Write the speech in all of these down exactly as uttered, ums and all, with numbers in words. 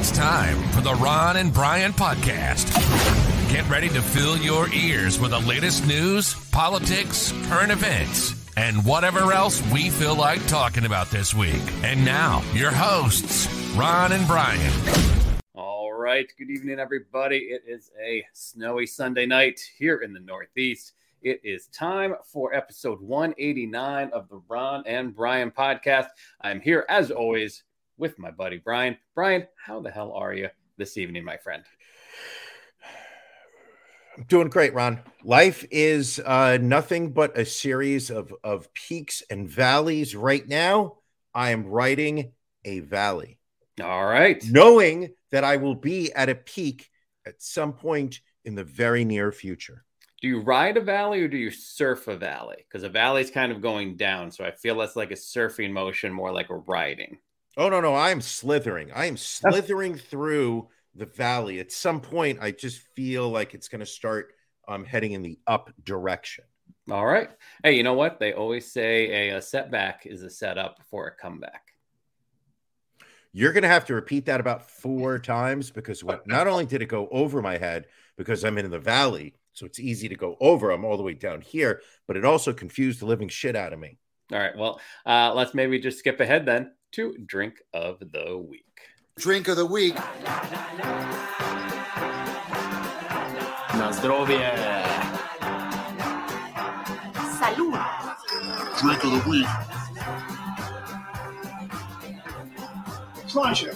It's time for the Ron and Brian Podcast. Get ready to fill your ears with the latest news, politics, current events, and whatever else we feel like talking about this week. And now, your hosts, Ron and Brian. All right. Good evening, everybody. It is a snowy Sunday night here in the Northeast. It is time for episode one eighty-nine of the Ron and Brian Podcast. I'm here, as always, with my buddy Brian. Brian, how the hell are you this evening, my friend? I'm doing great, Ron. Life is uh, nothing but a series of, of peaks and valleys. Right now, I am riding a valley. All right. Knowing that I will be at a peak at some point in the very near future. Do you ride a valley or do you surf a valley? Because a valley is kind of going down, so I feel less like a surfing motion, more like a riding. Oh, no, no. I am slithering. I am slithering through the valley. At some point, I just feel like it's going to start um, heading in the up direction. All right. Hey, you know what? They always say a, a setback is a setup for a comeback. You're going to have to repeat that about four times because what, not only did it go over my head because I'm in the valley, so it's easy to go over. I'm all the way down here, but it also confused the living shit out of me. All right. Well, uh, let's maybe just skip ahead then to Drink of the Week. Drink of the week. Na zdrowie. Salud. Drink of the week. Pleasure.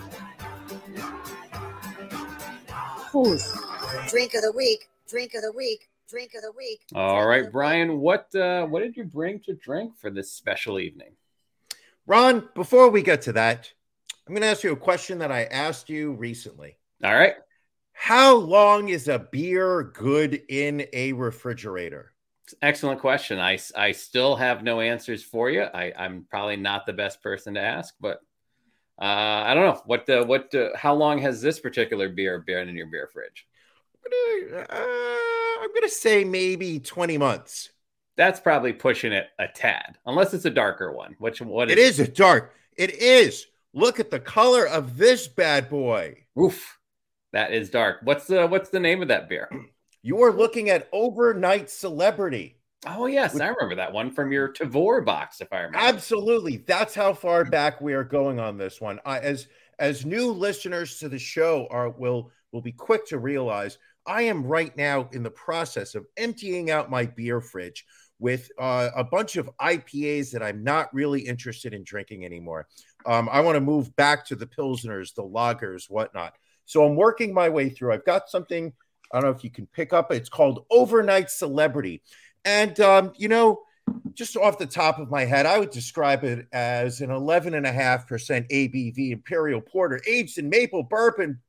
Who's? Drink of the week. Drink of the week. Drink of the week. All right, Brian, what uh, what did you bring to drink for this special evening? Ron, before we get to that, I'm going to ask you a question that I asked you recently. All right. How long is a beer good in a refrigerator? Excellent question. I, I still have no answers for you. I, I'm probably not the best person to ask, but uh, I don't know. What uh, what? Uh, how long has this particular beer been in your beer fridge? Uh, I'm going to say maybe twenty months. That's probably pushing it a tad, unless it's a darker one. Which what is it is a dark. It is. Look at the color of this bad boy. Oof, that is dark. What's the what's the name of that beer? You are looking at Overnight Celebrity. Oh yes, With, I remember that one from your Tavour box, if I remember. Absolutely, that's how far back we are going on this one. I, as as new listeners to the show are will will be quick to realize, I am right now in the process of emptying out my beer fridge with uh, a bunch of I P As that I'm not really interested in drinking anymore. Um, I want to move back to the Pilsners, the lagers, whatnot. So I'm working my way through. I've got something, I don't know if you can pick up. It's called Overnight Celebrity. And, um, you know, just off the top of my head, I would describe it as an eleven point five percent A B V Imperial Porter aged in maple bourbon.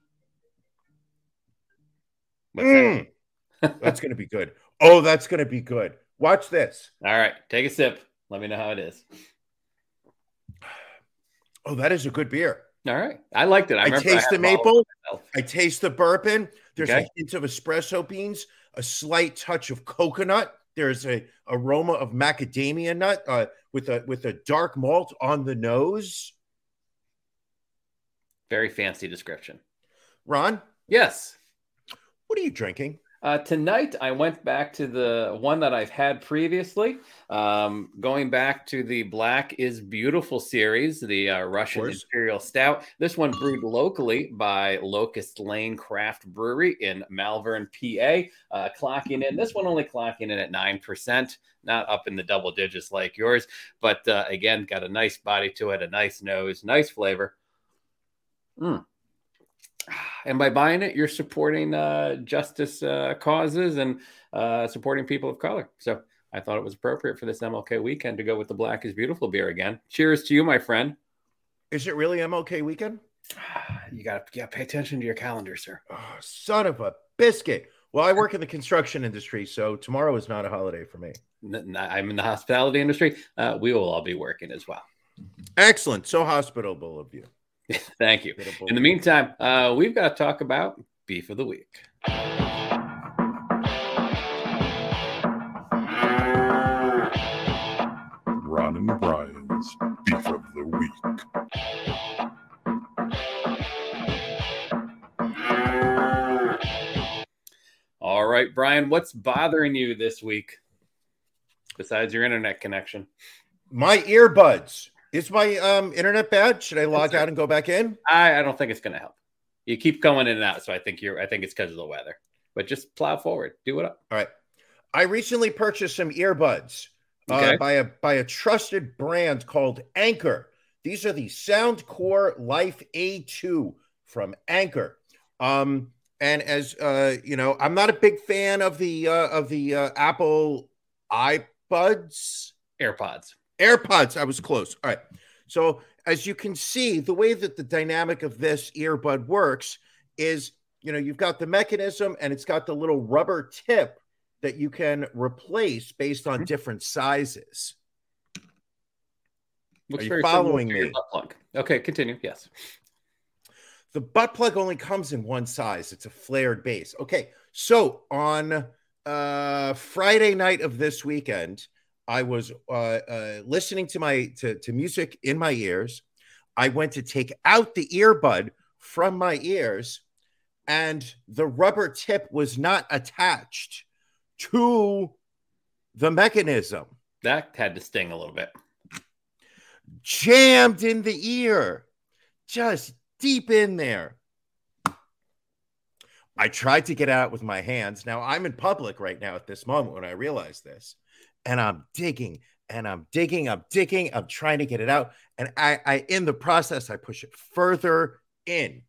Mm. That's going to be good. Oh, that's going to be good. Watch this. All right. Take a sip. Let me know how it is. Oh, that is a good beer. All right. I liked it. I, I taste I the maple. I taste the bourbon. There's okay. a hint of espresso beans, a slight touch of coconut. There's a aroma of macadamia nut uh, with a with a dark malt on the nose. Very fancy description. Ron? Yes. What are you drinking? Uh, tonight, I went back to the one that I've had previously, um, going back to the Black is Beautiful series, the uh, Russian Imperial Stout. This one brewed locally by Locust Lane Craft Brewery in Malvern, P A. Uh, clocking in, this one only clocking in at nine percent, not up in the double digits like yours. But uh, again, got a nice body to it, a nice nose, nice flavor. Mm. And by buying it, you're supporting uh, justice uh, causes and uh, supporting people of color. So I thought it was appropriate for this M L K weekend to go with the Black is Beautiful beer again. Cheers to you, my friend. Is it really M L K weekend? You got to pay attention to your calendar, sir. Oh, son of a biscuit. Well, I work in the construction industry, so tomorrow is not a holiday for me. I'm in the hospitality industry. Uh, we will all be working as well. Excellent. So hospitable of you. Thank you. In the meantime, uh, we've got to talk about Beef of the Week. Ron and Brian's Beef of the Week. right, Brian, what's bothering you this week besides your internet connection? My earbuds. Is my um, internet bad? Should I log out and go back in? I, I don't think it's going to help. You keep going in and out, so I think you're. I think it's because of the weather. But just plow forward. Do it up. All right. I recently purchased some earbuds Okay. uh, by a by a trusted brand called Anchor. These are the Soundcore Life A two from Anchor. Um, and as uh, you know, I'm not a big fan of the uh, of the uh, Apple iPods, AirPods. AirPods. I was close. All right. So as you can see, the way that the dynamic of this earbud works is, you know, you've got the mechanism and it's got the little rubber tip that you can replace based on different sizes. Looks Are you very following similar to your me? butt plug. Okay, continue. Yes. The butt plug only comes in one size. It's a flared base. Okay, so on uh, Friday night of this weekend, I was uh, uh, listening to my to, to music in my ears. I went to take out the earbud from my ears, and the rubber tip was not attached to the mechanism. That had to sting a little bit. Jammed in the ear, just deep in there. I tried to get out with my hands. Now I'm in public right now at this moment when I realize this, and I'm digging and I'm digging, I'm digging, I'm trying to get it out. And I, I in the process, I push it further in.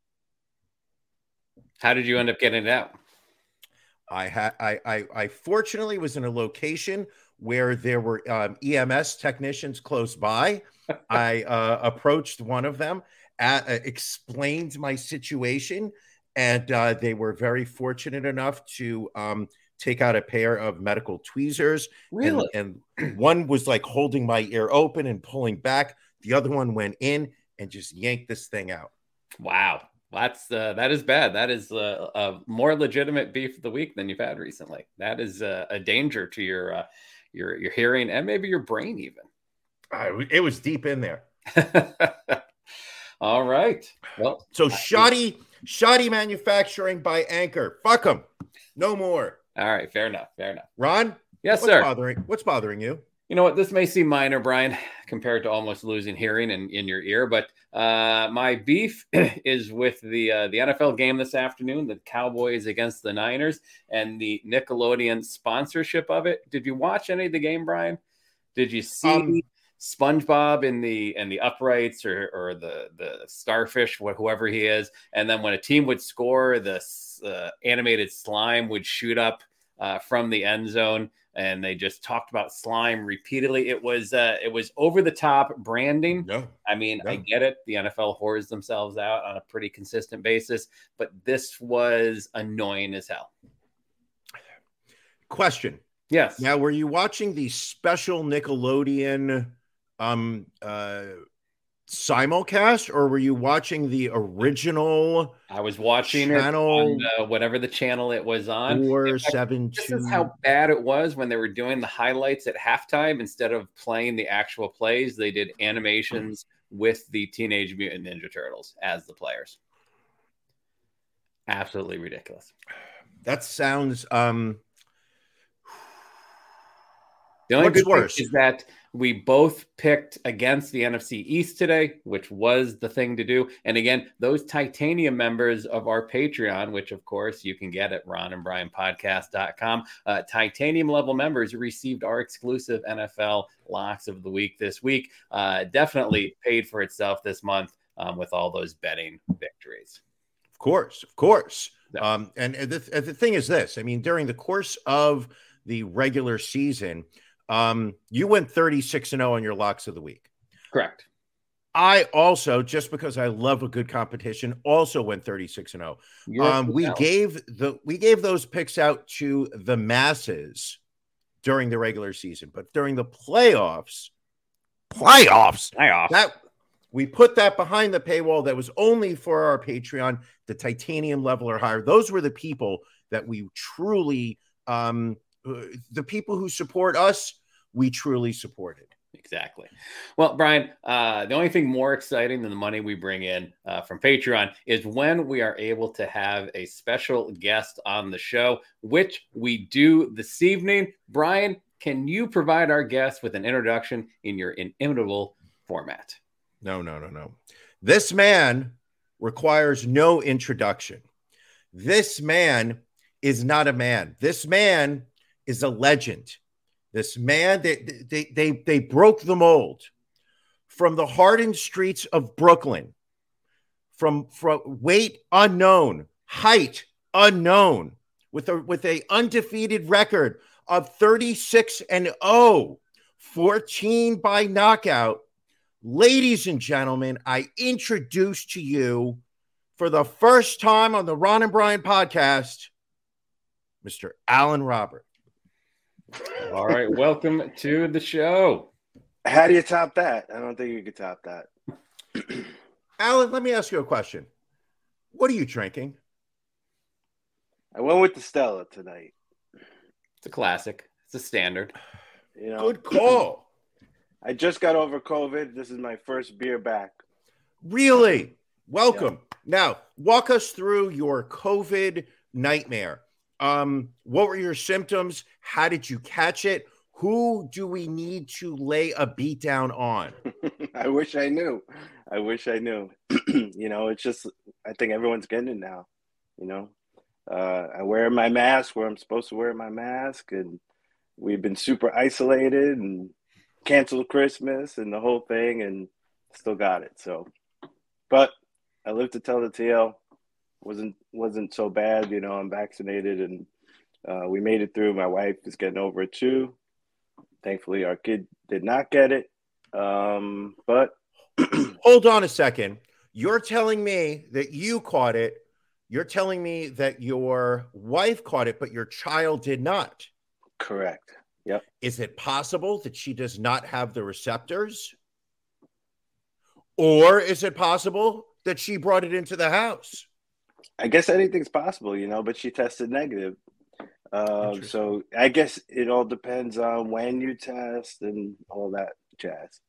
How did you end up getting it out? I had I, I I fortunately was in a location where there were um, E M S technicians close by. I uh, approached one of them, uh, explained my situation, and uh, they were very fortunate enough to um, take out a pair of medical tweezers. Really? And, and one was like holding my ear open and pulling back. The other one went in and just yanked this thing out. Wow. That's uh, that is bad. That is uh, a more legitimate beef of the week than you've had recently. That is uh, a danger to your uh, your your hearing and maybe your brain even. Uh, it was deep in there. All right. Well, so shoddy shoddy manufacturing by Anchor. Fuck them. No more. All right. Fair enough. Fair enough. Ron? Yes, what's sir. Bothering, what's bothering you? You know what? This may seem minor, Brian, compared to almost losing hearing in, in your ear, but uh, my beef is with the uh, the N F L game this afternoon, the Cowboys against the Niners, and the Nickelodeon sponsorship of it. Did you watch any of the game, Brian? Did you see um, SpongeBob in the in the uprights or or the the starfish, whoever he is, and then when a team would score, the uh, animated slime would shoot up uh, from the end zone? And they just talked about slime repeatedly. It was uh, it was over the top branding. No, I mean, no. I get it. The N F L whores themselves out on a pretty consistent basis, but this was annoying as hell. Question. Yes. Now, were you watching the special Nickelodeon um, uh, simulcast, or were you watching the original? I was watching channel it on uh, whatever the channel it was on. Four, seven, this two. is how bad it was when they were doing the highlights at halftime. Instead of playing the actual plays, they did animations with the Teenage Mutant Ninja Turtles as the players. Absolutely ridiculous. That sounds. Um, the only what's good worse thing is that we both picked against the N F C East today, which was the thing to do. And again, those titanium members of our Patreon, which of course you can get at ron and brian podcast dot com, uh, titanium level members received our exclusive N F L locks of the week this week. Uh, definitely paid for itself this month um, with all those betting victories. Of course, of course. Yeah. Um, and the, the thing is this, I mean, during the course of the regular season, Um, you went thirty-six and oh on your locks of the week. Correct. I also, just because I love a good competition, also went thirty-six and oh. Um, we out. gave the we gave those picks out to the masses during the regular season, but during the playoffs, playoffs, playoffs, that we put that behind the paywall. That was only for our Patreon, the titanium level or higher. Those were the people that we truly, um, the people who support us. We truly supported. Exactly. Well, Brian, uh, the only thing more exciting than the money we bring in uh, from Patreon is when we are able to have a special guest on the show, which we do this evening. Brian, can you provide our guest with an introduction in your inimitable format? No, no, no, no. This man requires no introduction. This man is not a man. This man is a legend. This man, they, they, they, they broke the mold from the hardened streets of Brooklyn, from, from weight unknown, height unknown, with a, with a undefeated record of thirty-six and oh, fourteen by knockout. Ladies and gentlemen, I introduce to you for the first time on the Ron and Brian podcast, Mister Alan Robert. All right, welcome to the show. How do you top that? I don't think you could top that. Alan, let me ask you a question. What are you drinking? I went with the Stella tonight. It's a classic. It's a standard. You know, good call. I just got over COVID. This is my first beer back. Really? Welcome. Yeah. Now, walk us through your COVID nightmare. Um, what were your symptoms? How did you catch it? Who do we need to lay a beat down on? I wish I knew. I wish I knew. You know, it's just, I think everyone's getting it now. You know, uh, I wear my mask where I'm supposed to wear my mask, and we've been super isolated and canceled Christmas and the whole thing, and still got it. So, but I live to tell the tale. Wasn't wasn't so bad, you know. I'm vaccinated, and uh, we made it through. My wife is getting over it too. Thankfully, our kid did not get it. Um, but hold on a second. You're telling me that you caught it. You're telling me that your wife caught it, but your child did not. Correct. Yep. Is it possible that she does not have the receptors? Or is it possible that she brought it into the house? I guess anything's possible, you know, but she tested negative. Uh, so I guess it all depends on when you test and all that jazz.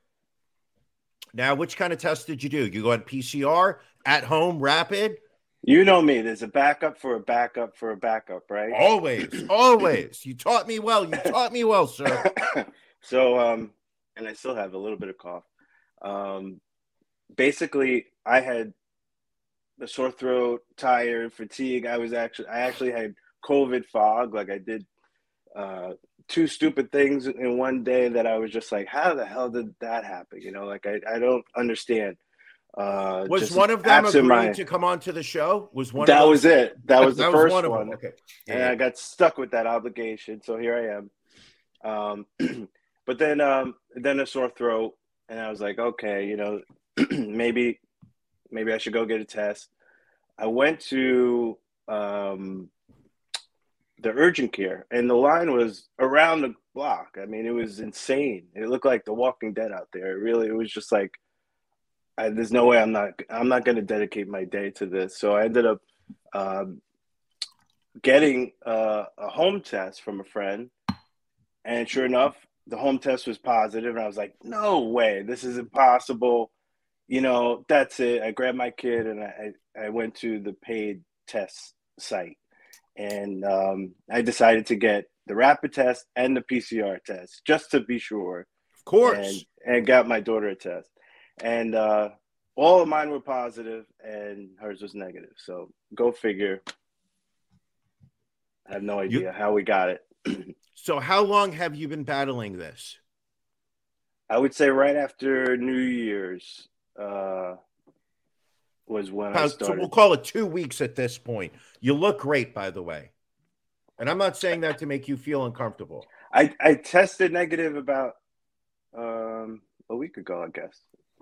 Now, which kind of test did you do? You go on P C R, at home, rapid? You know me. There's a backup for a backup for a backup, right? Always, always. You taught me well. You taught me well, sir. So, um, and I still have a little bit of cough. Um, basically, I had a sore throat, tired, fatigue. I was actually, I actually had COVID fog. Like I did uh, two stupid things in one day that I was just like, how the hell did that happen? You know, like I, I don't understand. Uh, was one of them agreeing my, to come on to the show? Was one that of was it? That was the that first was one. one. Of them. Okay, yeah. And I got stuck with that obligation, so here I am. Um, but then, um, then a sore throat, and I was like, okay, you know, maybe, maybe I should go get a test. I went to um, the urgent care, and the line was around the block. I mean, it was insane. It looked like The Walking Dead out there. It really, it was just like, I, there's no way I'm not I'm not going to dedicate my day to this. So I ended up um, getting uh, a home test from a friend, and sure enough, the home test was positive. And I was like, no way, this is impossible. You know, that's it. I grabbed my kid and I, I went to the paid test site, and um, I decided to get the rapid test and the P C R test just to be sure. Of course. And, and got my daughter a test. And uh, all of mine were positive, and hers was negative. So go figure. I have no idea you, how we got it. So how long have you been battling this? I would say right after New Year's uh, was when how, I started. So we'll call it two weeks at this point. You look great, by the way. And I'm not saying that to make you feel uncomfortable. I, I tested negative about um, a week ago, I guess.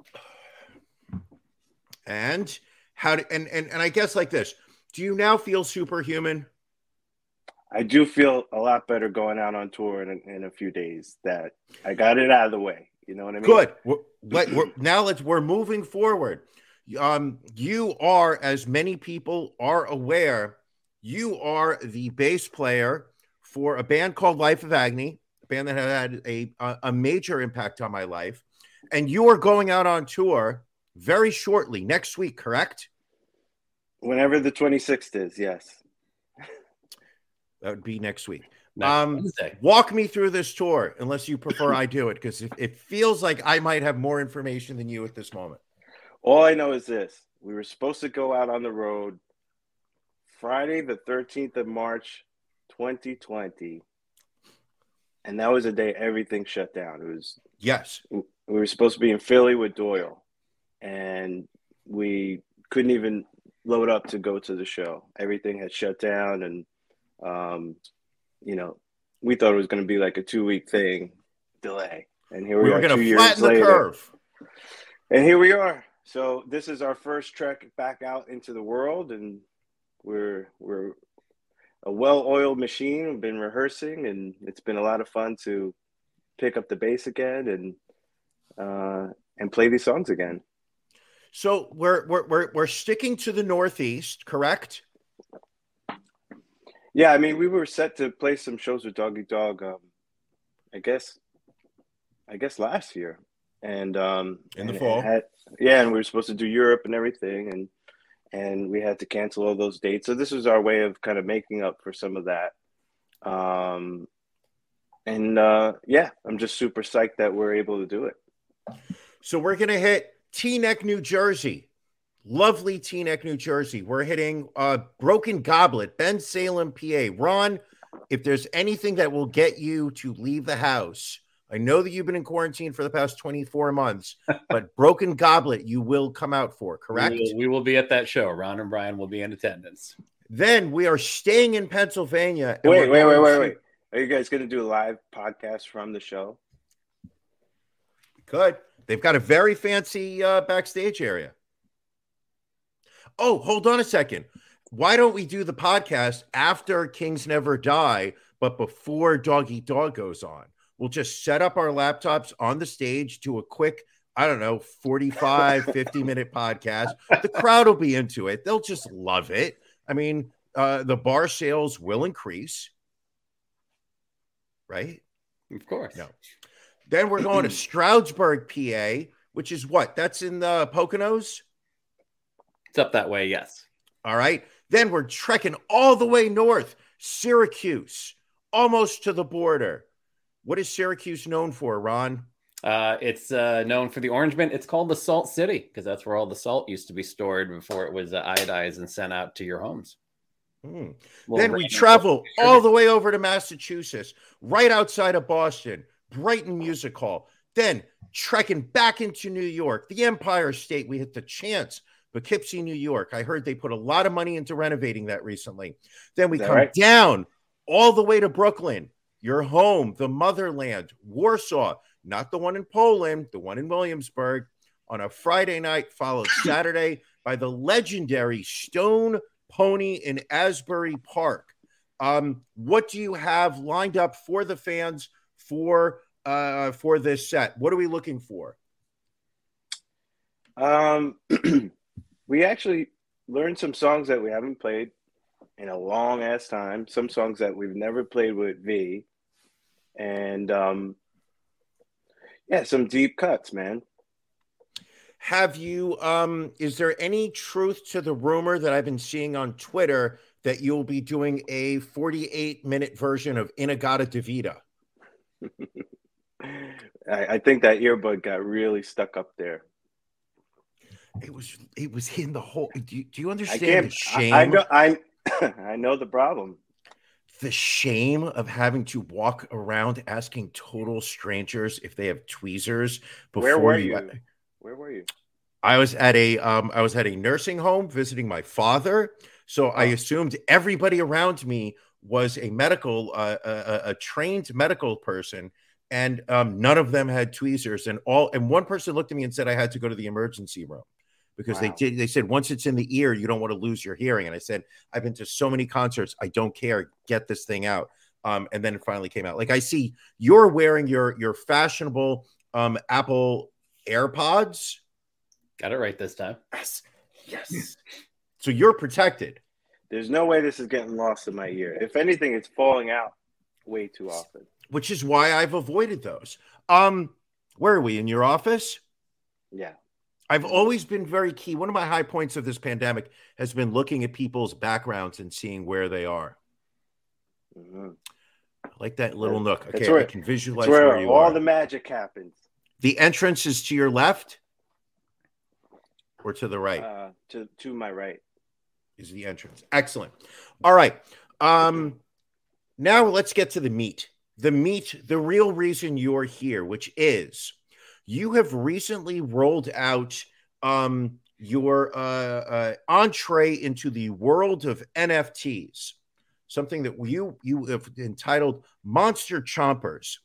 And how do, and, and and I guess like this, do you now feel superhuman? I do feel a lot better going out on tour in a, in a few days. That I got it out of the way. You know what I mean? Good. We're, let, we're, now let's we're moving forward. Um, you are, as many people are aware, you are the bass player for a band called Life of Agony, a band that had a, a, a major impact on my life. And you are going out on tour very shortly, next week, correct? Whenever the twenty-sixth is, yes. That would be next week. Next um, Wednesday. Walk me through this tour, unless you prefer I do it, because it, it feels like I might have more information than you at this moment. All I know is this. We were supposed to go out on the road Friday, the thirteenth of March, twenty twenty. And that was the day everything shut down. It was Yes. We were supposed to be in Philly with Doyle, and we couldn't even load up to go to the show. Everything had shut down, and, um, you know, we thought it was going to be like a two-week thing delay. And here we, We are were going two to years flatten the later. curve. And here we are. So this is our first trek back out into the world, and we're we're a well-oiled machine. We've been rehearsing, and it's been a lot of fun to pick up the bass again and uh, and play these songs again. So we're we're we're we're sticking to the Northeast, correct? Yeah, I mean, we were set to play some shows with Dog Eat Dog. Um, I guess, I guess last year, and um, in the and fall. Had, yeah, and we were supposed to do Europe and everything, and and we had to cancel all those dates. So this was our way of kind of making up for some of that. Um, and uh, yeah, I'm just super psyched that we're able to do it. So we're gonna hit Teaneck, New Jersey. Lovely Teaneck, New Jersey. We're hitting uh, Broken Goblet, Ben Salem, P A. Ron, if there's anything that will get you to leave the house, I know that you've been in quarantine for the past twenty-four months, but Broken Goblet you will come out for, correct? We will, we will be at that show. Ron and Brian will be in attendance. Then we are staying in Pennsylvania. and Wait, we're wait, wait, going wait, to- wait. Are you guys going to do a live podcast from the show? Good. They've got a very fancy uh, backstage area. Oh, hold on a second. Why don't we do the podcast after Kings Never Die, but before Dog Eat Dog goes on? We'll just set up our laptops on the stage, do a quick, I don't know, forty-five, fifty minute podcast. The crowd will be into it. They'll just love it. I mean, uh, the bar sales will increase. Right? Of course. No. Then we're going to Stroudsburg, P A, which is what? That's in the Poconos? It's up that way, yes. All right. Then we're trekking all the way north, Syracuse, almost to the border. What is Syracuse known for, Ron? Uh, it's uh, known for the Orange Man. It's called the Salt City because that's where all the salt used to be stored before it was uh, iodized and sent out to your homes. Hmm. Well, Then we right. travel all the way over to Massachusetts, right outside of Boston, Brighton Music Hall. Then trekking back into New York, the Empire State. We hit the Chance, Poughkeepsie, New York. I heard they put a lot of money into renovating that recently. Then we Is that come right? down all the way to Brooklyn, your home, the motherland, Warsaw, not the one in Poland, the one in Williamsburg, on a Friday night, followed Saturday by the legendary Stone Pony in Asbury Park. Um, what do you have lined up for the fans for uh, for this set? What are we looking for? Um, we actually learned some songs that we haven't played in a long ass time. Some songs that we've never played with V, and um, yeah, some deep cuts, man. Have you, um, is there any truth to the rumor that I've been seeing on Twitter that you'll be doing a forty-eight minute version of Inagata Davida? I, I think that earbud got really stuck up there. It was, it was in the whole, do you, do you I understand can't. the shame? I, I know. I I know the problem. The shame of having to walk around asking total strangers if they have tweezers before Where were you. you? Where were you? I was at a um, I was at a nursing home visiting my father, so I assumed everybody around me was a medical, uh, a, a trained medical person, and um, none of them had tweezers. And all and one person looked at me and said I had to go to the emergency room because Wow. they did. They said once it's in the ear, you don't want to lose your hearing. And I said I've been to so many concerts, I don't care. Get this thing out. Um, and then it finally came out. Like I see you're wearing your your fashionable um, Apple AirPods. Got it right this time. Yes. Yes. So you're protected. There's no way this is getting lost in my ear. If anything, it's falling out way too often. which is why I've avoided those. Um, where are we, in your office? Yeah. I've always been very key. One of my high points of this pandemic has been looking at people's backgrounds and seeing where they are. Mm-hmm. I like that little nook. Okay, where, I can visualize where, where you all are. the magic happens. The entrance is to your left or to the right? Uh, to to my right is the entrance. Excellent. All right. Um, now let's get to the meat. The meat, the real reason you're here, which is you have recently rolled out um, your uh, uh, entree into the world of N F Ts, something that you you have entitled Monster Chompers.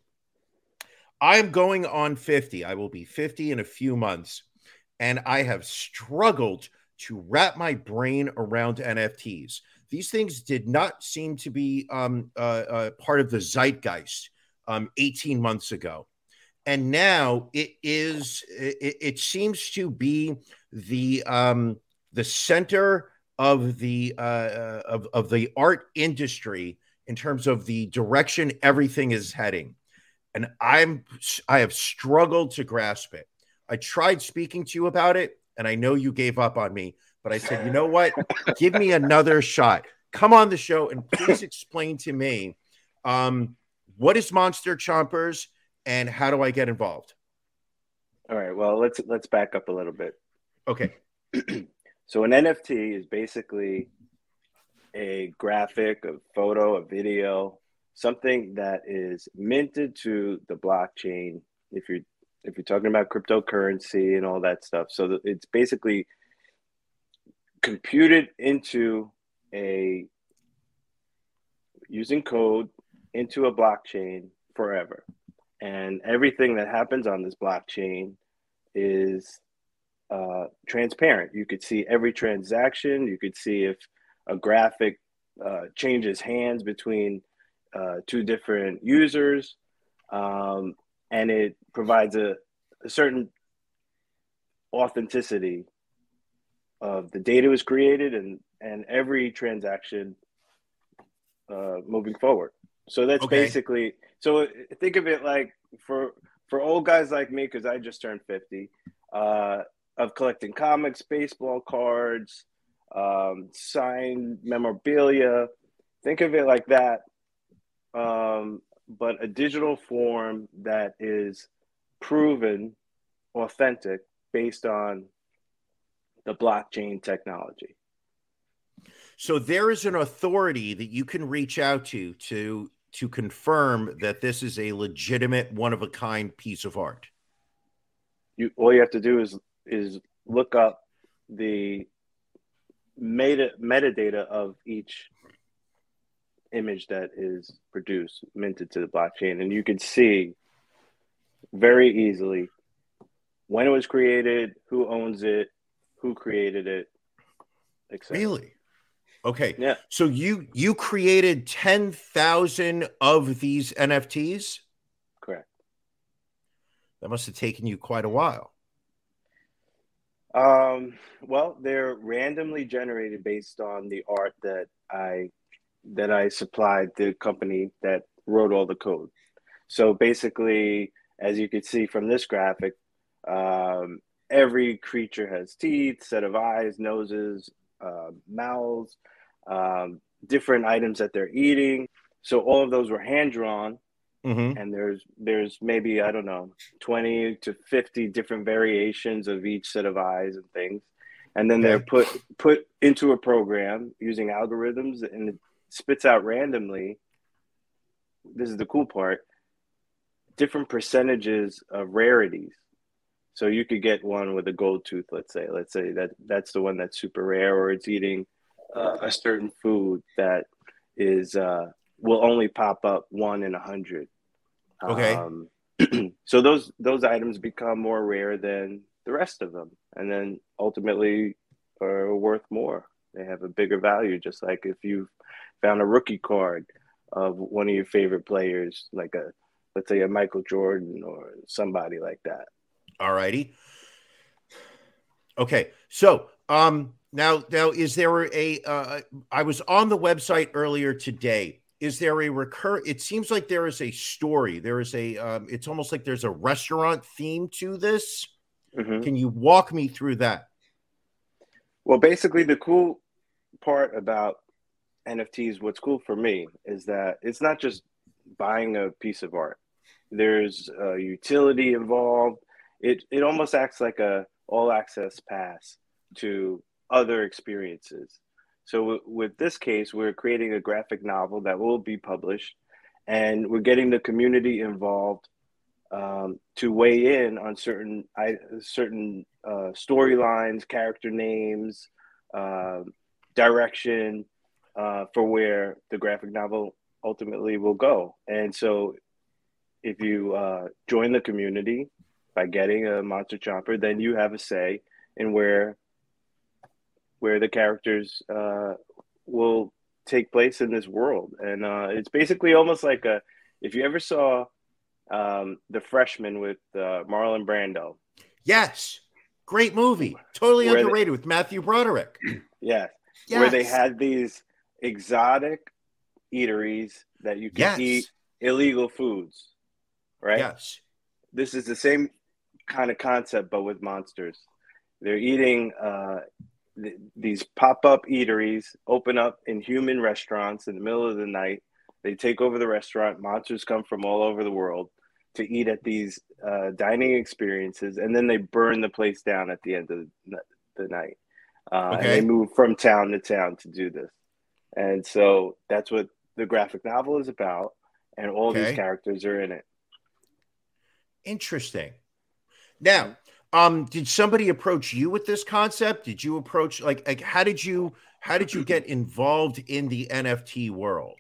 I'm going on fifty. I will be fifty in a few months, and I have struggled to wrap my brain around N F Ts. These things did not seem to be um, uh, uh, part of the zeitgeist um, eighteen months ago. And now it is, it, it seems to be the, um, the center of the, uh, of, of the art industry in terms of the direction everything is heading. And I'm, I have struggled to grasp it. I tried speaking to you about it, and I know you gave up on me, but I said, you know what? Give me another shot. Come on the show and please explain to me um, what is Monster Chompers and how do I get involved? All right. Well, let's let's back up a little bit. Okay. So an N F T is basically a graphic, a photo, a video, something that is minted to the blockchain. If you're if you're talking about cryptocurrency and all that stuff, so it's basically computed into a using code into a blockchain forever. And everything that happens on this blockchain is uh, transparent. You could see every transaction. You could see if a graphic uh, changes hands between uh, two different users. Um, and it provides a, a certain authenticity of the data was created and, and every transaction uh, moving forward. So that's okay. basically, so think of it like for, for old guys like me, because I just turned fifty, uh, of collecting comics, baseball cards, um, signed memorabilia. Think of it like that, um, but a digital form that is proven authentic based on the blockchain technology. So there is an authority that you can reach out to to to confirm that this is a legitimate, one-of-a-kind piece of art. You all you have to do is is look up the meta metadata of each image that is produced, minted to the blockchain, and you can see very easily when it was created, who owns it, who created it, et cetera. Really? Okay. Yeah. So you you created ten thousand of these N F Ts? Correct. That must have taken you quite a while. Um, well, they're randomly generated based on the art that I that I supplied the company that wrote all the code. So basically, as you can see from this graphic, um, every creature has teeth, set of eyes, noses, uh, mouths, um, different items that they're eating. So all of those were hand drawn, mm-hmm. and there's there's maybe I don't know twenty to fifty different variations of each set of eyes and things, and then okay. they're put put into a program using algorithms, and it spits out randomly. This is the cool part: different percentages of rarities. So you could get one with a gold tooth, let's say. Let's say that that's the one that's super rare, or it's eating uh, a certain food that is uh, will only pop up one in a hundred. Okay. Um, so those those items become more rare than the rest of them, and then ultimately are worth more. They have a bigger value, just like if you found a rookie card of one of your favorite players, like a let's say a Michael Jordan or somebody like that. All righty. Okay. So um, now, now is there a, uh, I was on the website earlier today is there a recur? It seems like there is a story. There is a. Um, it's almost like there's a restaurant theme to this. Mm-hmm. Can you walk me through that? Well, basically, the cool part about N F Ts, what's cool for me, is that it's not just buying a piece of art. There's a utility involved. It it almost acts like a all access pass to other experiences. So w- with this case, we're creating a graphic novel that will be published, and we're getting the community involved um, to weigh in on certain I, certain uh, storylines, character names, uh, direction uh, for where the graphic novel ultimately will go. And so if you uh, join the community by getting a Monster Chomper, then you have a say in where where the characters uh, will take place in this world. And uh, it's basically almost like a, if you ever saw um, The Freshman with uh, Marlon Brando. Yes. Great movie. Totally Where underrated they, with Matthew Broderick. Yes. Yes. Where they had these exotic eateries that you can Yes. eat illegal foods, right? Yes. This is the same kind of concept, but with monsters. They're eating uh, th- these pop-up eateries, open up in human restaurants in the middle of the night. They take over the restaurant. Monsters come from all over the world to eat at these uh, dining experiences, and then they burn the place down at the end of the night. Uh, Okay. And they move from town to town to do this. And so that's what the graphic novel is about, and all Okay. these characters are in it. Interesting. Now, um, did somebody approach you with this concept? Did you approach like, like how did you how did you get involved in the N F T world?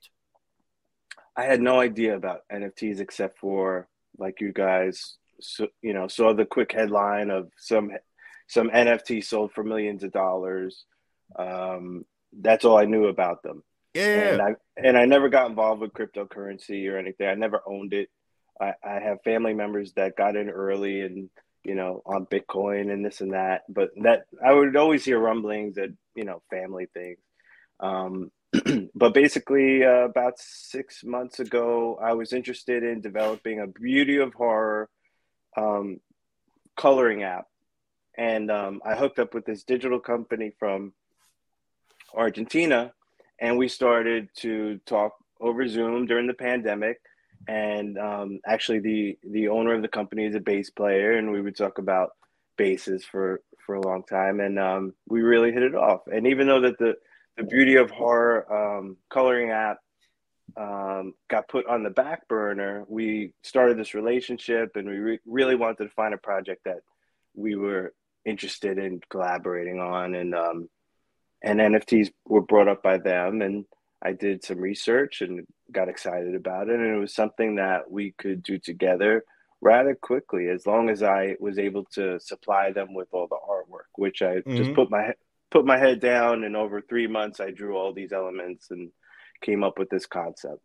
I had no idea about N F Ts except for like you guys, so, you know, saw the quick headline of some some N F T sold for millions of dollars. Um, that's all I knew about them. Yeah. And I and I never got involved with cryptocurrency or anything. I never owned it. I, I have family members that got in early and, you know, on Bitcoin and this and that. But that I would always hear rumblings that, you know, family things. Um, but basically, uh, about six months ago, I was interested in developing a beauty of horror um, coloring app. And um, I hooked up with this digital company from Argentina, and we started to talk over Zoom during the pandemic. And um, actually, the the owner of the company is a bass player, and we would talk about basses for, for a long time. And um, we really hit it off. And even though that the, the Beauty of Horror um, coloring app um, got put on the back burner, we started this relationship, and we re- really wanted to find a project that we were interested in collaborating on. And um, and N F Ts were brought up by them, and I did some research and got excited about it. And it was something that we could do together rather quickly, as long as I was able to supply them with all the artwork, which I mm-hmm. just put my put my head down, and over three months I drew all these elements and came up with this concept.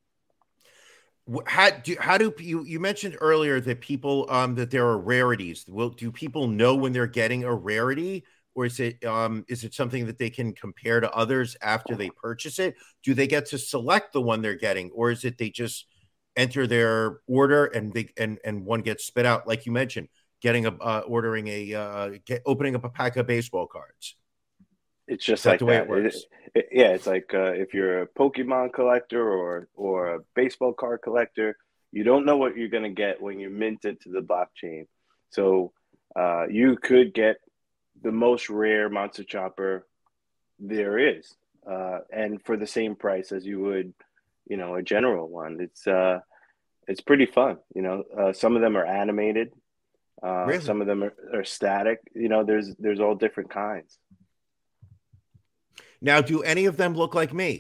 How do how do you you mentioned earlier that people um that there are rarities? Will do people know when they're getting a rarity? Or is it um, is it something that they can compare to others after they purchase it? Do they get to select the one they're getting, or is it they just enter their order and they and and one gets spit out, like you mentioned, getting a uh, ordering a uh, get, opening up a pack of baseball cards? It's just that like the way that. it works. It, it, yeah, it's like uh, if you're a Pokemon collector or or a baseball card collector, you don't know what you're gonna get when you mint it to the blockchain. So uh, you could get the most rare Monster Chomper there is, uh, and for the same price as you would, you know, a general one. It's uh, it's pretty fun. You know, uh, some of them are animated, uh, Really? some of them are, are static. You know, there's there's all different kinds. Now, do any of them look like me?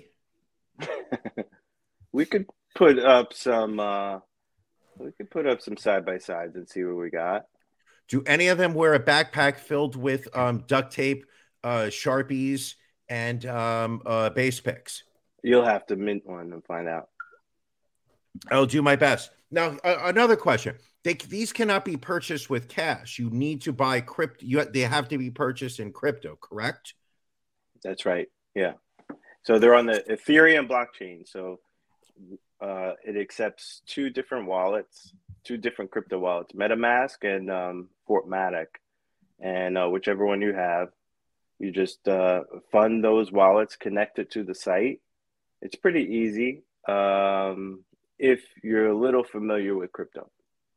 We could put up some. Uh, we could put up some side by sides and see what we got. Do any of them wear a backpack filled with um, duct tape, uh, Sharpies, and um, uh, base picks? You'll have to mint one and find out. I'll do my best. Now, uh, another question. They, these cannot be purchased with cash. You need to buy crypto. You, they have to be purchased in crypto, correct? That's right. Yeah. So they're on the Ethereum blockchain. So uh, it accepts two different wallets, two different crypto wallets, MetaMask and um, Fortmatic. And uh, whichever one you have, you just uh, fund those wallets, connect it to the site. It's pretty easy um, if you're a little familiar with crypto.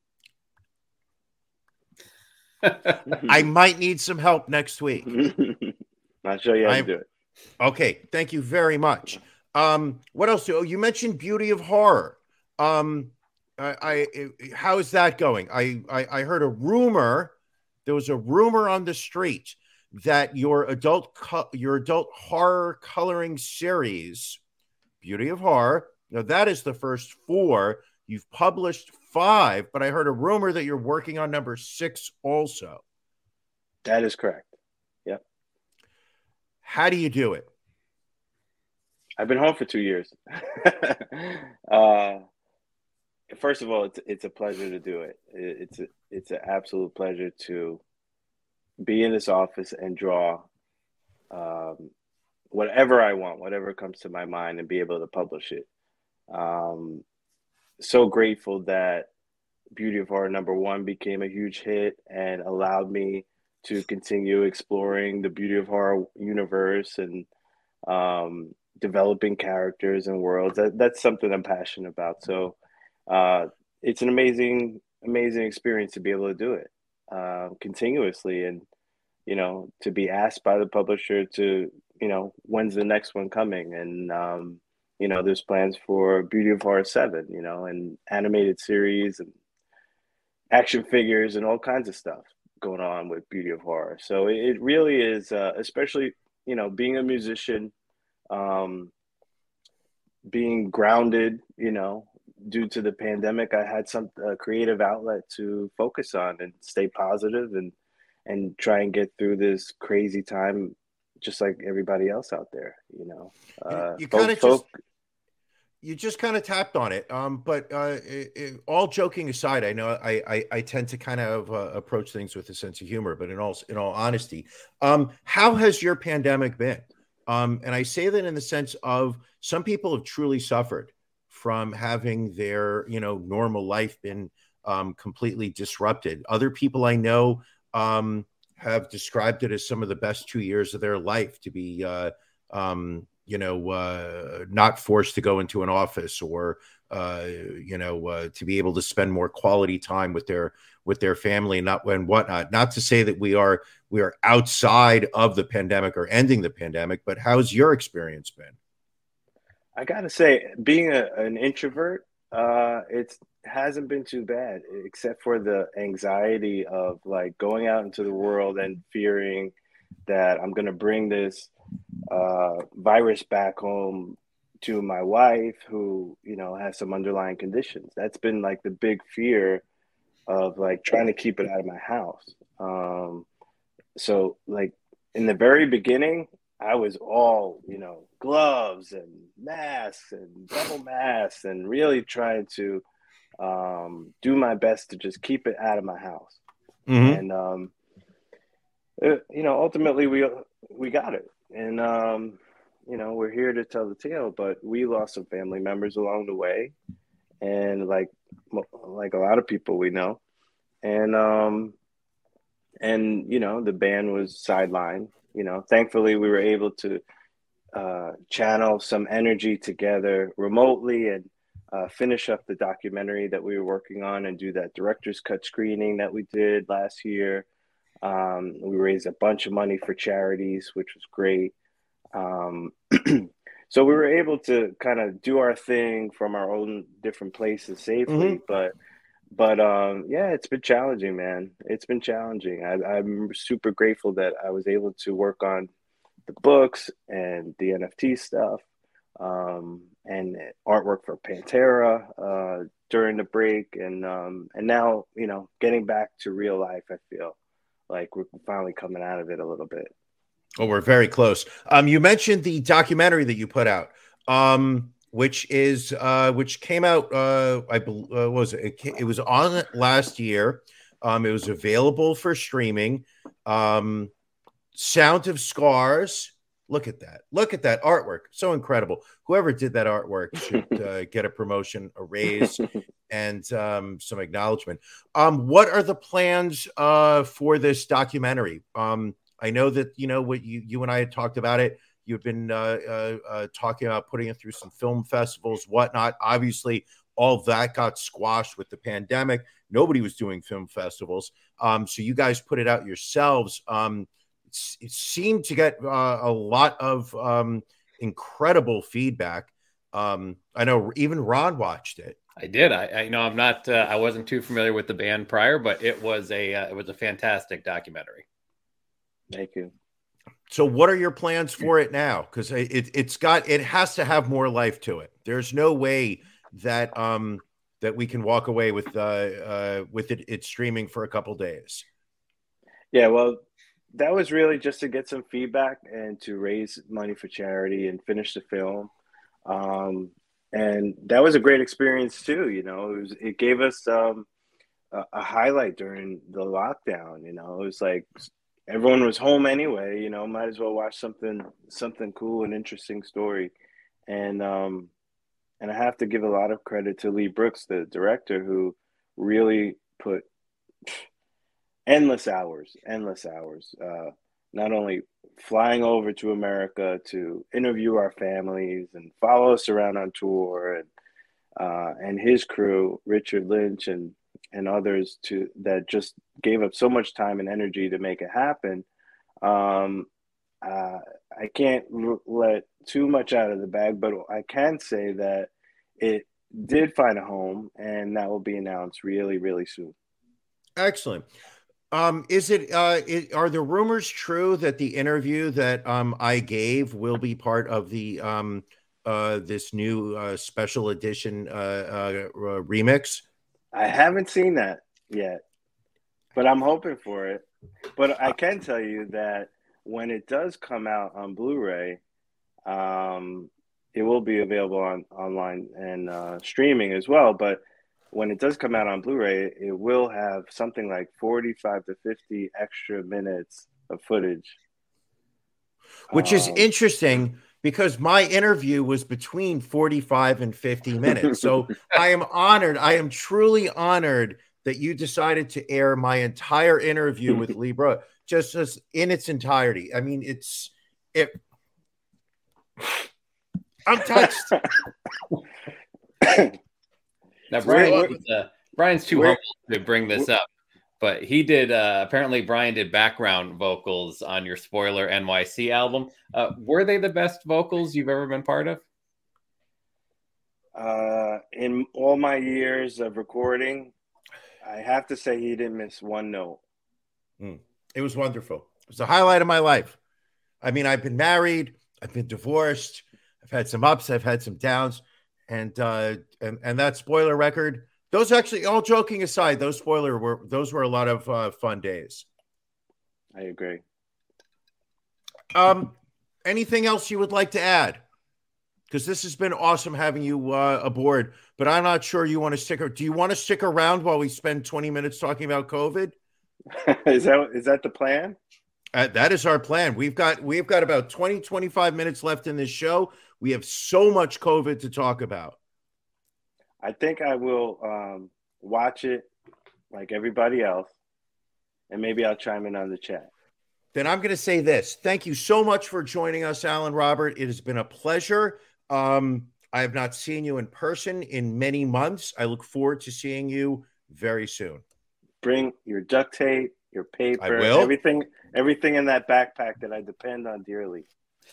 I might need some help next week. I'll show you how I'm, to do it. Okay, thank you very much. Um, what else? Oh, you mentioned Beauty of Horror. Um, I, I how is that going? I, I I heard a rumor. There was a rumor on the street that your adult co- your adult horror coloring series, Beauty of Horror. Now that is the first four. You've published five, but I heard a rumor that you're working on number six also. That is correct. Yep. How do you do it? I've been home for two years. uh, first of all, it's it's a pleasure to do it. It's a, it's an absolute pleasure to be in this office and draw um, whatever I want, whatever comes to my mind, and be able to publish it. Um, so grateful that Beauty of Horror number one became a huge hit and allowed me to continue exploring the Beauty of Horror universe and um, developing characters and worlds. That, that's something I'm passionate about. So uh, it's an amazing, amazing experience to be able to do it uh, continuously, and you know, to be asked by the publisher to, you know, when's the next one coming, and um, you know, there's plans for Beauty of Horror seven, you know, and animated series and action figures and all kinds of stuff going on with Beauty of Horror. So it really is, uh, especially, you know, being a musician, um, being grounded, you know, due to the pandemic, I had some uh, creative outlet to focus on and stay positive and, and try and get through this crazy time, just like everybody else out there, you know. Uh, you kind of folk, just you just kind of tapped on it, um, but uh, it, it, all joking aside, I know I I, I tend to kind of uh, approach things with a sense of humor, but in all in all honesty, um, how has your pandemic been? Um, and I say that in the sense of some people have truly suffered from having their you know normal life been um, completely disrupted. Other people I know um, have described it as some of the best two years of their life to be. Uh, um, you know, uh, not forced to go into an office, or, uh, you know, uh, to be able to spend more quality time with their with their family and not and whatnot. Not to say that we are we are outside of the pandemic or ending the pandemic, but how's your experience been? I gotta say, being a, an introvert, uh, it hasn't been too bad, except for the anxiety of like going out into the world and fearing that I'm gonna bring this uh, virus back home to my wife, who, you know, has some underlying conditions. That's been like the big fear of like trying to keep it out of my house. Um, so like in the very beginning, I was all, you know, gloves and masks and double masks and really trying to um, do my best to just keep it out of my house. Mm-hmm. And, um, it, you know, ultimately we, we got it. And, um, you know, we're here to tell the tale, but we lost some family members along the way. And like, like a lot of people we know. And, um, and, you know, the band was sidelined. You know, thankfully we were able to uh, channel some energy together remotely and uh, finish up the documentary that we were working on and do that director's cut screening that we did last year. Um, we raised a bunch of money for charities, which was great. Um, so we were able to kind of do our thing from our own different places safely. Mm-hmm. But, but um, yeah, it's been challenging, man. It's been challenging. I, I'm super grateful that I was able to work on the books and the N F T stuff um, and artwork for Pantera uh, during the break. And, um, and now, you know, getting back to real life, I feel like we're finally coming out of it a little bit. Oh, we're very close. Um, you mentioned the documentary that you put out, um, which is uh, which came out. Uh, I uh, what was it? It, it was on last year. Um, it was available for streaming. Um, Sound of Scars. Look at that. Look at that artwork. So incredible. Whoever did that artwork should uh, get a promotion, a raise, and um, some acknowledgement. Um, what are the plans uh, for this documentary? Um, I know that, you know, what you, you and I had talked about it. You've been uh, uh, uh, talking about putting it through some film festivals, whatnot. Obviously, all that got squashed with the pandemic. Nobody was doing film festivals. Um, so you guys put it out yourselves. Um, it seemed to get uh, a lot of um, incredible feedback. Um, I know even Ron watched it. I did. I, I you know I'm not. Uh, I wasn't too familiar with the band prior, but it was a uh, it was a fantastic documentary. Thank you. So, what are your plans for it now? Because it it's got it has to have more life to it. There's no way that um that we can walk away with uh, uh with it it's streaming for a couple days. Yeah, well, that was really just to get some feedback and to raise money for charity and finish the film. Um, and that was a great experience too. You know, it was, it gave us um, a, a highlight during the lockdown. You know, it was like everyone was home anyway, you know, might as well watch something, something cool and interesting story. And, um, and I have to give a lot of credit to Lee Brooks, the director, who really put endless hours, endless hours, uh, not only flying over to America to interview our families and follow us around on tour, and uh, and his crew, Richard Lynch and and others, to that just gave up so much time and energy to make it happen. Um, uh, I can't r- let too much out of the bag, but I can say that it did find a home, and that will be announced really, really soon. Excellent. Um, is it, uh, it, are the rumors true that the interview that, um, I gave will be part of the, um, uh, this new, uh, special edition, uh, uh, uh, remix? I haven't seen that yet, but I'm hoping for it. But I can tell you that when it does come out on Blu-ray, um, it will be available on online and, uh, streaming as well. But when it does come out on Blu-ray, it will have something like forty-five to fifty extra minutes of footage. Which is um, interesting because my interview was between forty-five and fifty minutes. So I am honored. I am truly honored that you decided to air my entire interview with Lee Brooks, just as in its entirety. I mean, it's it. I'm touched. Now, Brian, uh, Brian's too humble to bring this up, but he did. Uh, apparently, Brian did background vocals on your Spoiler N Y C album. Uh, were they the best vocals you've ever been part of? Uh, in all my years of recording, I have to say he didn't miss one note. Mm. It was wonderful. It was the highlight of my life. I mean, I've been married, I've been divorced, I've had some ups, I've had some downs. And uh, and and that Spoiler record, those actually, all joking aside, those Spoiler were those were a lot of uh, fun days. I agree. Um, anything else you would like to add? Because this has been awesome having you uh, aboard, but I'm not sure you want to stick. Do you want to stick around while we spend twenty minutes talking about COVID? is that is that the plan? Uh, that is our plan. We've got we've got about twenty, twenty-five minutes left in this show. We have so much COVID to talk about. I think I will um, watch it like everybody else, and maybe I'll chime in on the chat. Then I'm going to say this. Thank you so much for joining us, Alan Robert. It has been a pleasure. Um, I have not seen you in person in many months. I look forward to seeing you very soon. Bring your duct tape, your paper, I will. everything, everything in that backpack that I depend on dearly.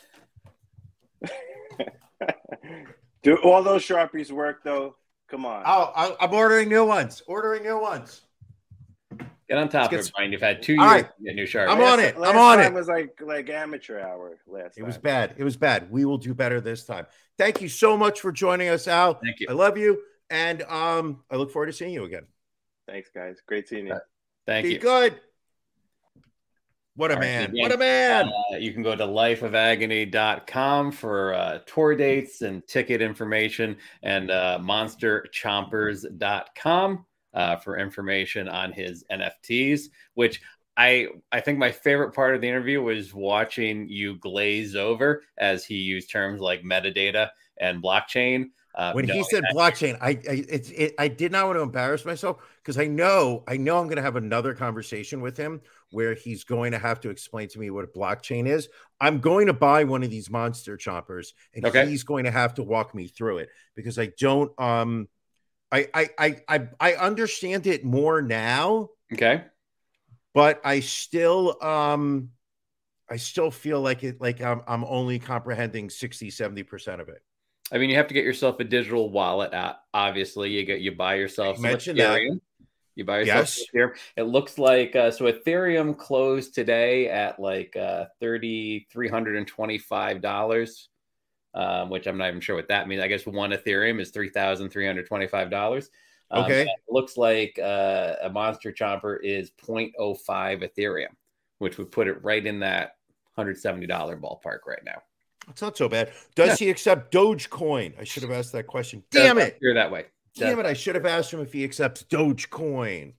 Do all those Sharpies work though? Come on. Oh, I, I'm ordering new ones. Ordering new ones. Get on top of it, Brian. You've had two years right. to get new Sharpies. I'm on it. Last I'm on time it. was like like amateur hour last It time. was bad. It was bad. We will do better this time. Thank you so much for joining us, Al. Thank you. I love you. And um, I look forward to seeing you again. Thanks, guys. Great seeing you. Uh, thank Be you. good. What a All man. right, What a man. Uh, you can go to life of agony dot com for uh, tour dates and ticket information, and uh, monster chompers dot com uh, for information on his N F Ts, which I I think my favorite part of the interview was watching you glaze over as he used terms like metadata and blockchain. Uh, when he said blockchain, I I, it, it, I did not want to embarrass myself because I know I know I'm going to have another conversation with him where he's going to have to explain to me what a blockchain is. I'm going to buy one of these monster choppers, and okay. he's going to have to walk me through it because I don't. Um, I I I I, I understand it more now. Okay, but I still um, I still feel like it like I'm I'm only comprehending sixty, seventy percent of it. I mean, you have to get yourself a digital wallet. Obviously, you get you buy yourself. You mentioned Ethereum. That. You buy yourself yes. Ethereum. It looks like uh, so. Ethereum closed today at like uh, thirty three hundred and twenty five dollars, um, which I'm not even sure what that means. I guess one Ethereum is three thousand three hundred twenty five dollars. Um, okay. It looks like uh, a monster chopper is zero point zero five Ethereum, which would put it right in that one hundred seventy dollars ballpark right now. It's not so bad. Does yeah. he accept Dogecoin? I should have asked that question. Damn it. You're that way. Damn it. I should have asked him if he accepts Dogecoin.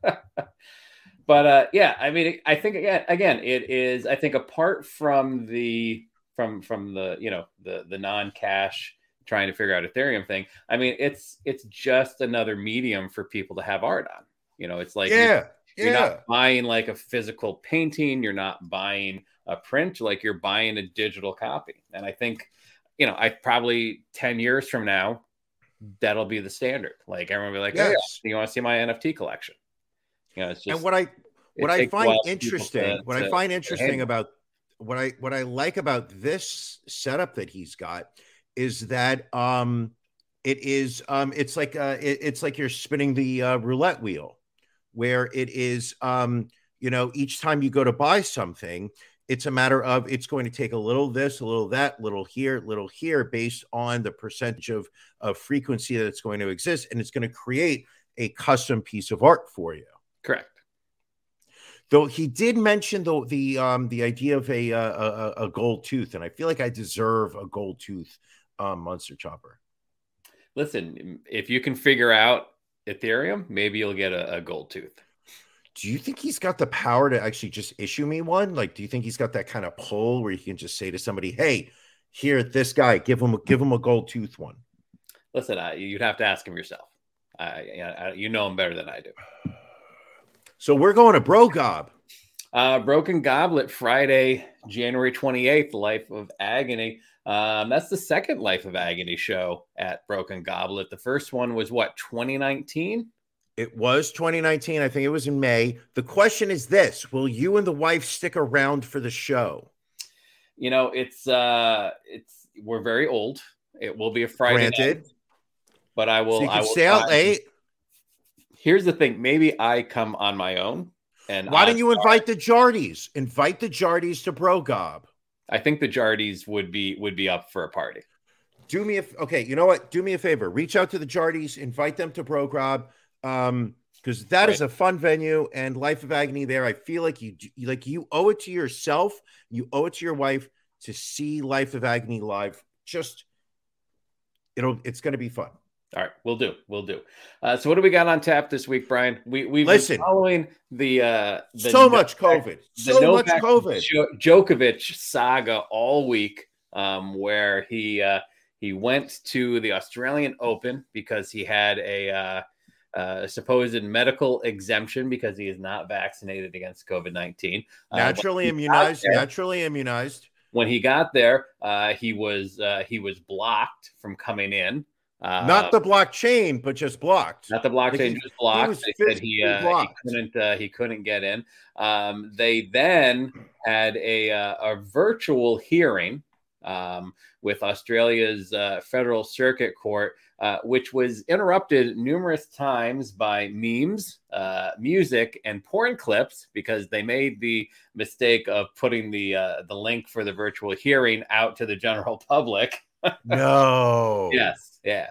But uh, yeah, I mean, I think again, again, it is, I think apart from the, from, from the, you know, the, the non-cash trying to figure out Ethereum thing. I mean, it's, it's just another medium for people to have art on, you know, it's like, yeah, you're, you're yeah. not buying like a physical painting. You're not buying a print, like you're buying a digital copy. And I think, you know, I probably ten years from now, that'll be the standard. Like everyone will be like, yes. oh, yeah, you want to see my N F T collection? You know, it's just, and what I, what I find interesting, to, what to, I find interesting about what I, what I like about this setup that he's got is that, um, it is, um, it's like, uh, it, it's like you're spinning the uh, roulette wheel where it is, um, you know, each time you go to buy something, it's a matter of it's going to take a little this, a little that, little here, little here, based on the percentage of, of frequency that's going to exist. And it's going to create a custom piece of art for you. Correct. Though he did mention the the um, the idea of a, a a gold tooth, and I feel like I deserve a gold tooth um, monster chopper. Listen, if you can figure out Ethereum, maybe you'll get a, a gold tooth. Do you think he's got the power to actually just issue me one? Like, do you think he's got that kind of pull where he can just say to somebody, "Hey, here, this guy, give him, give him a gold tooth one"? Listen, I, you'd have to ask him yourself. I, I, you know him better than I do. So we're going to Bro Gob. Uh, Broken Goblet, Friday, January twenty-eighth, Life of Agony. Um, that's the second Life of Agony show at Broken Goblet. The first one was what, twenty nineteen? It was twenty nineteen. I think it was in May. The question is this: will you and the wife stick around for the show? You know, it's uh, it's we're very old. It will be a Friday Granted, night, but I will. So you can I will stay out late. Here's the thing: maybe I come on my own. And why don't you invite the Jardis? Invite the Jardis to Bro Gob. I think the Jardis would be would be up for a party. Do me a okay. You know what? Do me a favor. Reach out to the Jardis. Invite them to Bro Gob. Um, because that right. is a fun venue, and Life of Agony there. I feel like you like you owe it to yourself, you owe it to your wife to see Life of Agony live. Just it'll it's going to be fun. All right, we'll do, we'll do. Uh, so what do we got on tap this week, Brian? We we've Listen, been following the uh, the so much COVID, so Novak much COVID, Djokovic saga all week, um, where he uh, he went to the Australian Open because he had a. Uh, Uh, a supposed medical exemption because he is not vaccinated against COVID nineteen. Naturally uh, immunized. There, naturally immunized. When he got there, uh, he was uh, he was blocked from coming in. Uh, not the blockchain, but just blocked. Not the blockchain, like just blocked. He they said he, uh, he couldn't uh, he couldn't get in. Um, they then had a uh, a virtual hearing um, with Australia's uh, Federal Circuit Court. Uh, which was interrupted numerous times by memes, uh, music, and porn clips because they made the mistake of putting the uh, the link for the virtual hearing out to the general public. No. Yes. Yeah.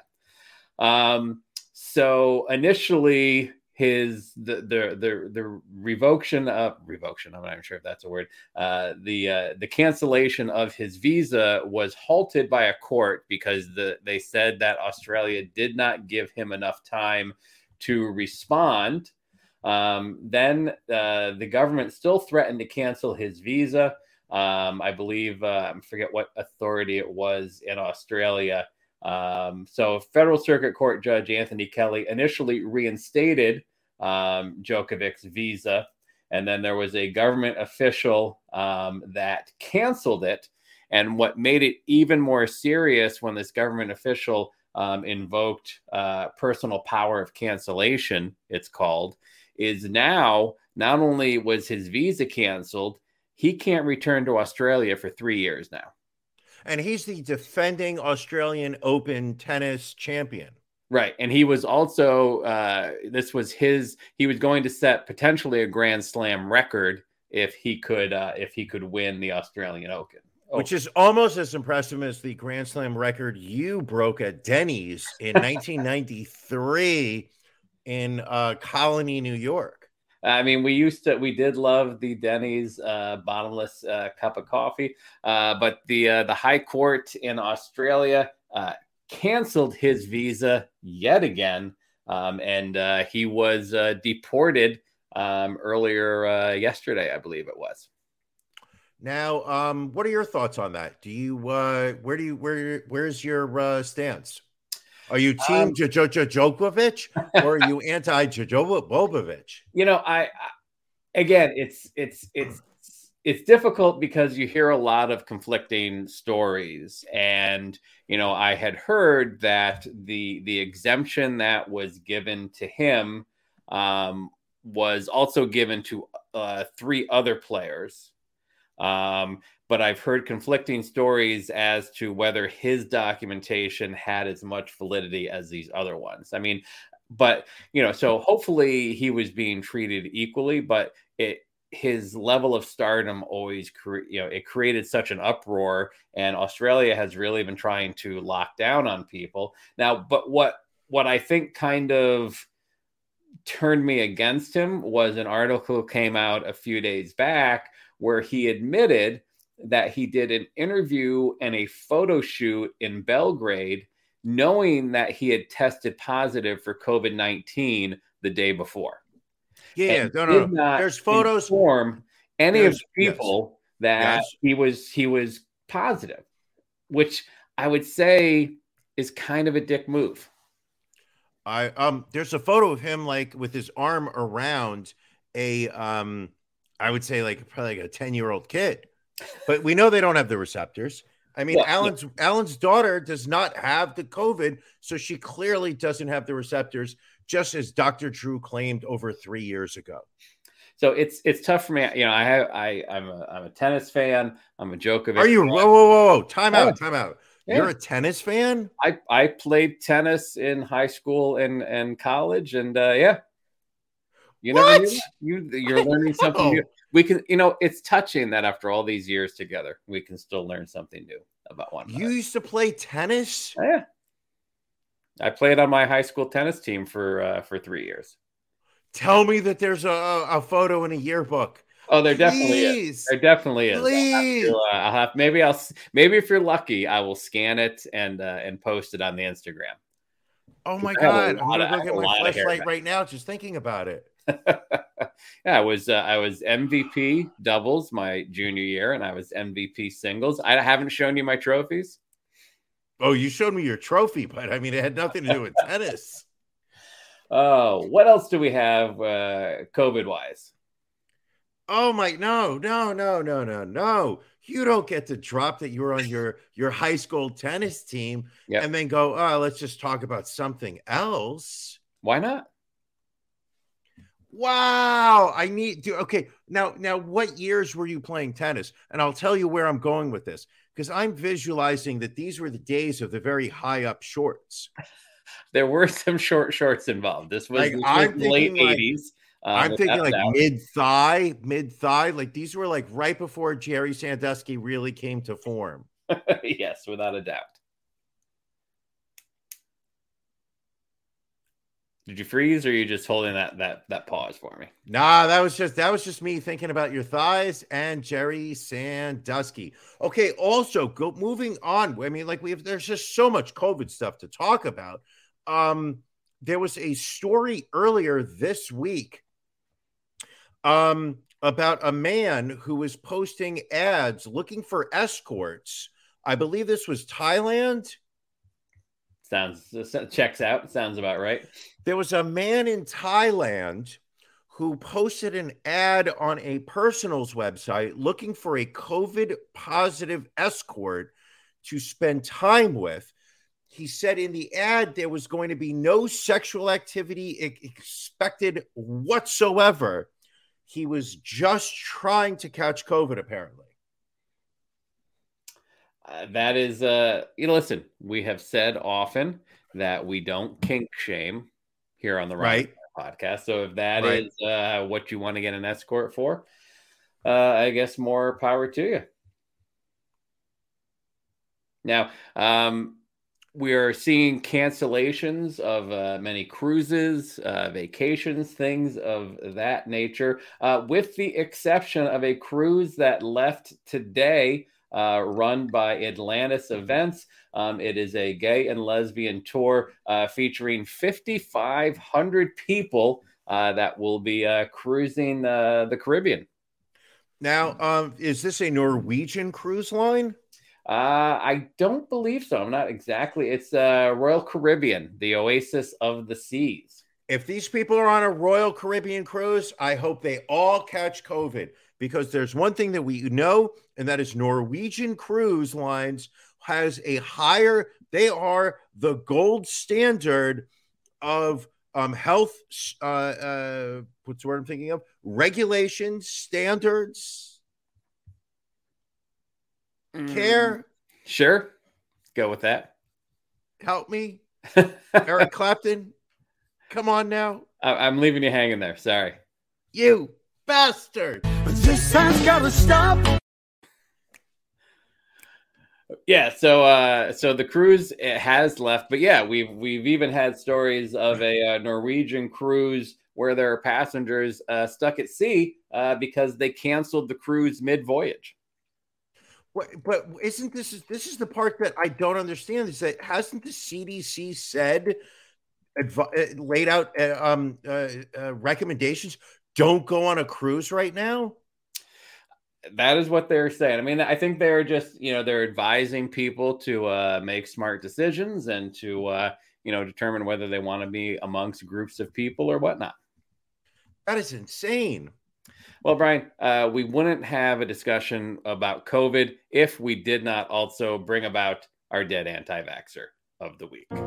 Um, so initially, his the the the the revocation of revocation. I'm not even sure if that's a word. Uh, the uh, the cancellation of his visa was halted by a court because the they said that Australia did not give him enough time to respond. Um, then uh, the government still threatened to cancel his visa. Um, I believe, uh, I forget what authority it was in Australia. Um, so Federal Circuit Court Judge Anthony Kelly initially reinstated um, Djokovic's visa. And then there was a government official um, that canceled it. And what made it even more serious when this government official um, invoked uh, personal power of cancellation, it's called, is now not only was his visa canceled, he can't return to Australia for three years now. And he's the defending Australian Open tennis champion. Right. And he was also, uh, this was his, he was going to set potentially a Grand Slam record if he could, uh, if he could win the Australian Open. Oh. Which is almost as impressive as the Grand Slam record you broke at Denny's in nineteen ninety-three in uh, Colony, New York. I mean, we used to, we did love the Denny's uh, bottomless uh, cup of coffee, uh, but the uh, the High Court in Australia uh, canceled his visa yet again, um, and uh, he was uh, deported um, earlier uh, yesterday, I believe it was. Now, um, what are your thoughts on that? Do you, uh, where do you, where, where's your uh, stance? Are you team um, Djokovic or are you anti Djokovic? You know, I, I again, it's it's it's it's difficult because you hear a lot of conflicting stories, and you know, I had heard that the the exemption that was given to him um, was also given to uh, three other players. Um, but I've heard conflicting stories as to whether his documentation had as much validity as these other ones. I mean, but, you know, so hopefully he was being treated equally, but it, his level of stardom always, cre- you know, it created such an uproar, and Australia has really been trying to lock down on people now. But what, what I think kind of turned me against him was an article came out a few days back where he admitted that he did an interview and a photo shoot in Belgrade, knowing that he had tested positive for COVID nineteen the day before. Yeah, and no, no, no. There's photos. Inform any There's, of the people yes. that yes. he was he was positive, which I would say is kind of a dick move. I um, there's a photo of him like with his arm around a um, I would say like probably like a ten year old kid. But we know they don't have the receptors. I mean, well, Alan's yeah. Alan's daughter does not have the COVID, so she clearly doesn't have the receptors, just as Doctor Drew claimed over three years ago. So it's it's tough for me. You know, I have I I'm a I'm a tennis fan. I'm a Djokovic. Are you? Fan. Whoa, whoa, whoa, whoa! Time out, time out. Yeah. You're a tennis fan? I I played tennis in high school and and college, and uh, yeah. You what? Never you you're learning something new. We can, you know, it's touching that after all these years together, we can still learn something new about one another. You used to play tennis? Oh, yeah. I played on my high school tennis team for uh, for three years. Tell me that there's a, a photo in a yearbook. Oh, there Please. definitely is. There definitely is. Please. I'll have, to, uh, I'll have maybe I'll maybe if you're lucky, I will scan it and uh, and post it on the Instagram. Oh my God! I'm gonna go get my flashlight right now just thinking about it. Yeah, I was uh, I was M V P doubles my junior year, and I was M V P singles. I haven't shown you my trophies. Oh, you showed me your trophy, but I mean, it had nothing to do with tennis. Oh, what else do we have uh, COVID wise? Oh my, no, no, no, no, no, no. You don't get to drop that you were on your, your high school tennis team yep. and then go, oh, let's just talk about something else. Why not? Wow. I need to, okay. Now, now what years were you playing tennis? And I'll tell you where I'm going with this, because I'm visualizing that these were the days of the very high up shorts. There were some short shorts involved. This was, like, this was the late like, eighties. Um, I'm thinking like mid thigh, mid thigh. Like these were like right before Jerry Sandusky really came to form. Yes, without a doubt. Did you freeze, or are you just holding that that that pause for me? Nah, that was just that was just me thinking about your thighs and Jerry Sandusky. Okay, also go moving on. I mean, like we have there's just so much COVID stuff to talk about. Um, there was a story earlier this week um, about a man who was posting ads looking for escorts. I believe this was Thailand. Sounds checks out. Sounds about right. There was a man in Thailand who posted an ad on a personals website looking for a COVID positive escort to spend time with. He said in the ad there was going to be no sexual activity expected whatsoever. He was just trying to catch COVID, apparently. Uh, that is, uh, you know, listen, we have said often that we don't kink shame here on the right podcast. So if that right. is uh, what you want to get an escort for, uh, I guess more power to you. Now, um, we are seeing cancellations of uh, many cruises, uh, vacations, things of that nature, uh, with the exception of a cruise that left today, uh, run by Atlantis Events. Um, it is a gay and lesbian tour uh, featuring fifty-five hundred people uh, that will be uh, cruising uh, the Caribbean. Now, um, is this a Norwegian cruise line? Uh, I don't believe so. I'm not exactly. It's uh, Royal Caribbean, the oasis of the seas. If these people are on a Royal Caribbean cruise, I hope they all catch COVID, because there's one thing that we know, and that is Norwegian Cruise Lines has a higher, they are the gold standard of um, health, uh, uh, what's the word I'm thinking of? Regulations, standards, mm. care. Sure. Go with that. Help me. Eric Clapton. Come on now. I'm leaving you hanging there. Sorry. You bastard. But this has got to stop. Yeah, so uh, so the cruise has left, but yeah, we've we've even had stories of a uh, Norwegian cruise where there are passengers uh, stuck at sea uh, because they canceled the cruise mid-voyage. But isn't this this is the part that I don't understand? Is that hasn't the C D C said, adv- laid out uh, um, uh, uh, recommendations? Don't go on a cruise right now. That is what they're saying. I mean, I think they're just, you know, they're advising people to uh, make smart decisions and to, uh, you know, determine whether they want to be amongst groups of people or whatnot. That is insane. Well, Brian, uh, we wouldn't have a discussion about COVID if we did not also bring about our dead anti-vaxxer of the week.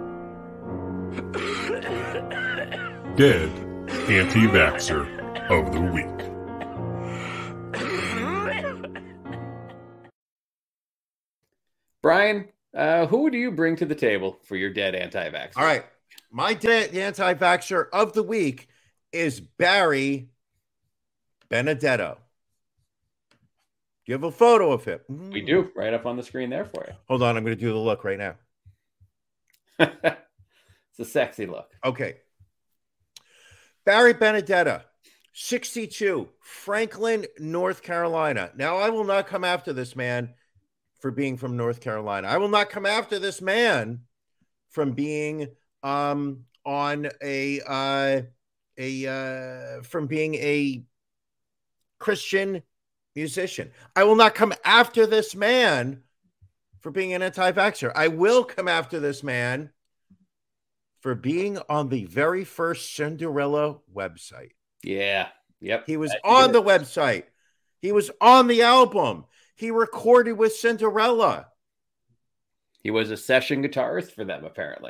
Dead anti-vaxxer of the week. Brian, uh, who do you bring to the table for your dead anti-vaxxer? All right. My dead anti-vaxxer of the week is Barry Benedetto. Do you have a photo of him? We do, right up on the screen there for you. Hold on, I'm going to do the look right now. It's a sexy look. Okay. Barry Benedetto, sixty-two, Franklin, North Carolina. Now, I will not come after this man for being from North Carolina. I will not come after this man from being um, on a uh, a uh, from being a Christian musician. I will not come after this man for being an anti-vaxxer. I will come after this man for being on the very first Cinderella website. Yeah. Yep. He was on the website. He was on the album. He recorded with Cinderella. He was a session guitarist for them, apparently.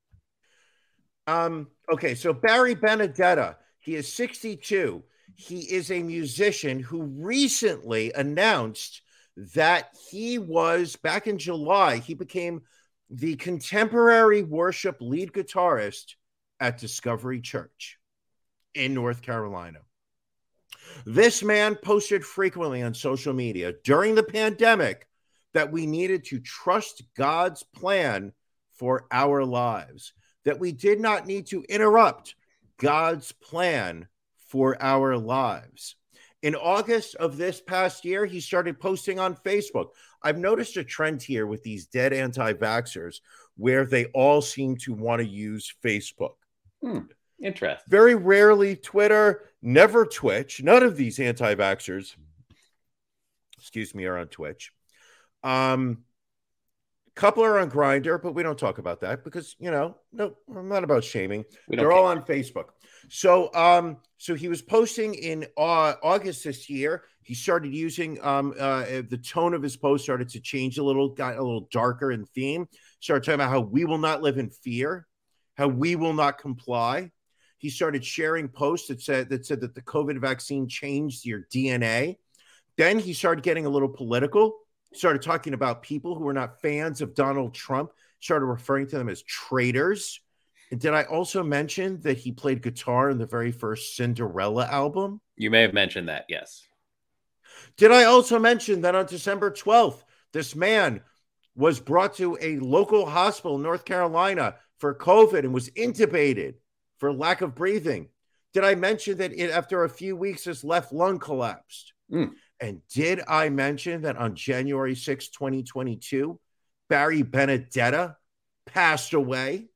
Um, okay, so Barry Benedetto, he is sixty-two. He is a musician who recently announced that he was, back in July, he became the contemporary worship lead guitarist at Discovery Church in North Carolina. This man posted frequently on social media during the pandemic that we needed to trust God's plan for our lives, that we did not need to interrupt God's plan for our lives. In August of this past year, he started posting on Facebook. I've noticed a trend here with these dead anti-vaxxers where they all seem to want to use Facebook. Hmm. Interesting. Very rarely Twitter, never Twitch. None of these anti-vaxxers, excuse me, are on Twitch. Um, couple are on Grindr, but we don't talk about that because, you know, no, I'm not about shaming. They're all on Facebook. So, um, so he was posting in uh, August this year. He started using um, uh, the tone of his post started to change a little, got a little darker in theme. Started talking about how we will not live in fear, how we will not comply. He started sharing posts that said that said that the COVID vaccine changed your D N A. Then he started getting a little political. Started talking about people who were not fans of Donald Trump. Started referring to them as traitors. And did I also mention that he played guitar in the very first Cinderella album? You may have mentioned that, yes. Did I also mention that on December twelfth, this man was brought to a local hospital in North Carolina for COVID and was intubated for lack of breathing? Did I mention that it, after a few weeks, his left lung collapsed? Mm. And did I mention that on January sixth, twenty twenty-two, Barry Benedetta passed away?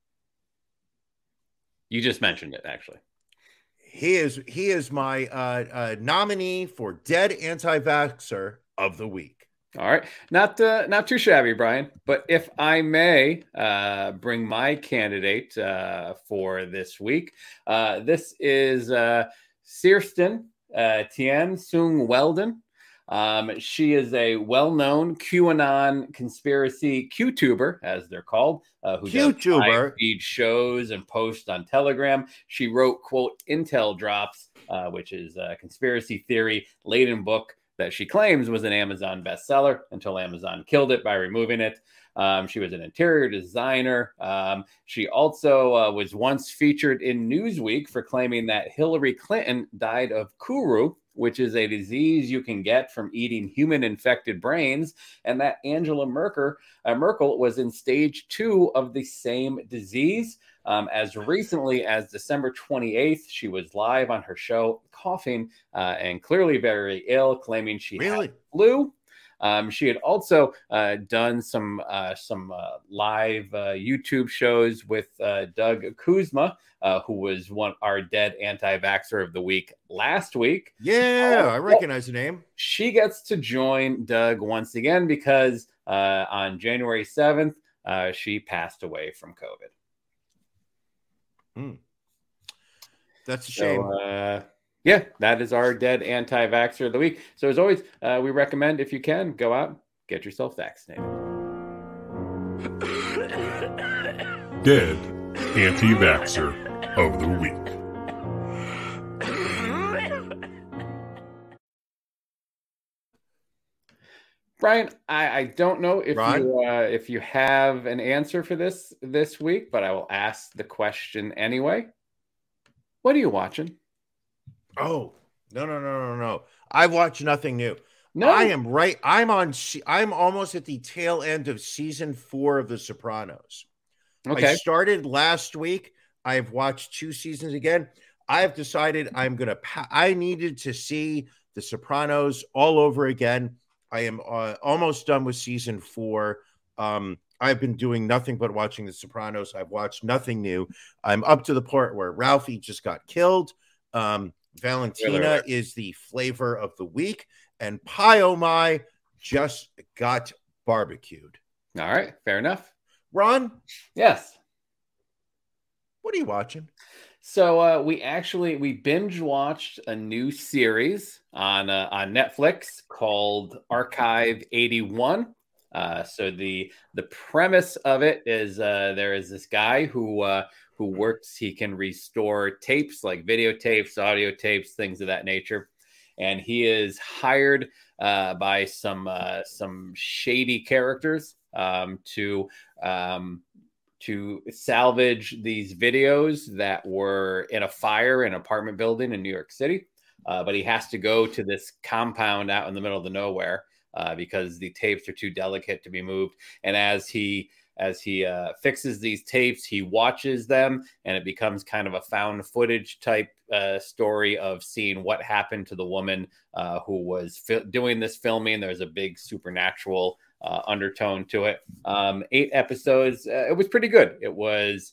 You just mentioned it, actually. He is he is my uh, uh, nominee for Dead Anti-Vaxxer of the Week. All right. Not uh, not too shabby, Brian. But if I may uh, bring my candidate uh, for this week, uh, this is uh, Kirsten uh, Tien Sung Weldon. Um, she is a well-known QAnon conspiracy Q-tuber, as they're called, uh, who Q-tuber. does feed shows and posts on Telegram. She wrote, quote, Intel Drops, uh, which is a conspiracy theory laden book that she claims was an Amazon bestseller until Amazon killed it by removing it. Um, she was an interior designer. Um, she also uh, was once featured in Newsweek for claiming that Hillary Clinton died of Kuru, which is a disease you can get from eating human-infected brains, and that Angela Merkel, uh, Merkel was in stage two of the same disease. Um, as recently as December twenty-eighth, she was live on her show, coughing uh, and clearly very ill, claiming she really? had flu. Um, she had also uh, done some uh, some uh, live uh, YouTube shows with uh, Doug Kuzma, uh, who was one our Dead Anti-Vaxxer of the Week last week. Yeah, uh, I recognize the name. She gets to join Doug once again because uh, on January seventh, uh, she passed away from COVID. Mm. That's a shame. So, uh, yeah, that is our Dead Anti-Vaxxer of the Week. So as always, uh, we recommend, if you can, go out, get yourself vaccinated. Dead Anti-Vaxxer of the Week. Brian, I, I don't know if Ron? you uh, if you have an answer for this this week, but I will ask the question anyway. What are you watching? Oh, no, no, no, no, no. I watch nothing new. No, I am right. I'm on. I'm almost at the tail end of season four of The Sopranos. Okay. I started last week. I've watched two seasons again. I've decided I'm going to, pa- I needed to see The Sopranos all over again. I am uh, almost done with season four. Um, I've been doing nothing but watching The Sopranos. I've watched nothing new. I'm up to the part where Ralphie just got killed. Um, Valentina Really? is the flavor of the week, and Pie Oh My just got barbecued. All right, fair enough. Ron, Yes. what are you watching? So uh, we actually we binge watched a new series on uh, on Netflix called Archive eighty-one. Uh, so the the premise of it is uh, there is this guy who uh, who works. He can restore tapes like videotapes, audio tapes, things of that nature, and he is hired uh, by some uh, some shady characters um, to um, to salvage these videos that were in a fire in an apartment building in New York City. Uh, but he has to go to this compound out in the middle of the nowhere uh, because the tapes are too delicate to be moved. And as he as he uh, fixes these tapes, he watches them, and it becomes kind of a found footage type uh, story of seeing what happened to the woman uh, who was fi- doing this filming. There's a big supernatural uh, undertone to it. Um, eight episodes. Uh, it was pretty good. It was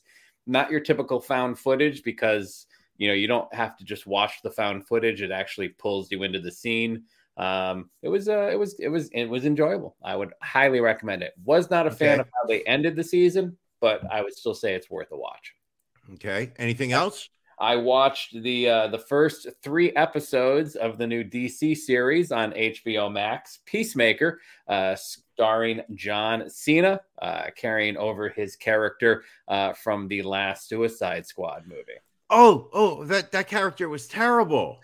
not your typical found footage because, you know, you don't have to just watch the found footage. It actually pulls you into the scene. Um, it was, uh, it was, it was, it was enjoyable. I would highly recommend it. Was not a fan Okay. of how they ended the season, but I would still say it's worth a watch. Okay. Anything else? I watched the uh, the first three episodes of the new D C series on H B O Max, Peacemaker, uh, starring John Cena, uh, carrying over his character uh, from the last Suicide Squad movie. Oh, oh, that, that character was terrible.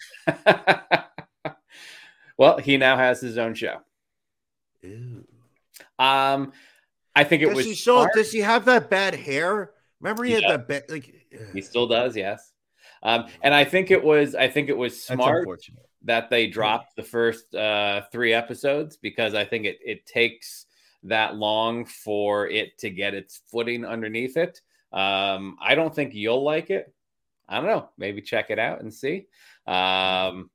Well, he now has his own show. Ew. Um, I think it does was. He still, smart. does he have that bad hair? Remember he, He had does. that bad, like. He still does, yes. Um, and I think it was. I think it was smart that they dropped the first uh, three episodes because I think it it takes that long for it to get its footing underneath it. Um, I don't think you'll like it. I don't know. Maybe check it out and see. Um,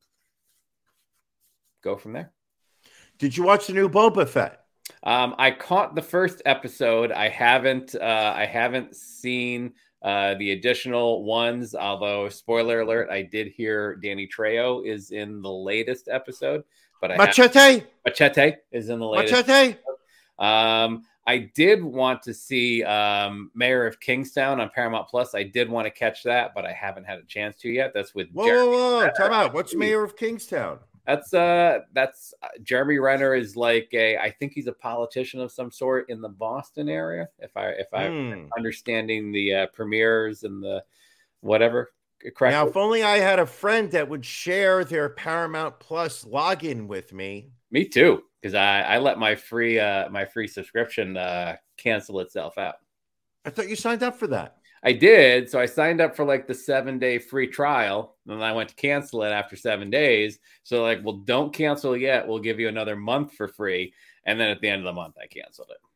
go from there. Did you watch the new Boba Fett? Um, I caught the first episode. I haven't. Uh, I haven't seen uh, the additional ones. Although, spoiler alert, I did hear Danny Trejo is in the latest episode. But I Machete. Machete is in the latest. Machete. Um, I did want to see um, Mayor of Kingstown on Paramount Plus. I did want to catch that, but I haven't had a chance to yet. That's with Whoa, Jeremy whoa, whoa! Renner. Time out. What's Mayor of Kingstown? That's uh, that's uh, Jeremy Renner is like a. I think he's a politician of some sort in the Boston area. If I if I'm Mm. understanding the uh, premieres and the whatever correctly. Now, if only I had a friend that would share their Paramount Plus login with me. Me too, because I I let my free uh my free subscription uh cancel itself out. I thought you signed up for that. I did. So I signed up for like the seven day free trial. And then I went to cancel it after seven days. So like, well, don't cancel yet. We'll give you another month for free. And then at the end of the month, I canceled it.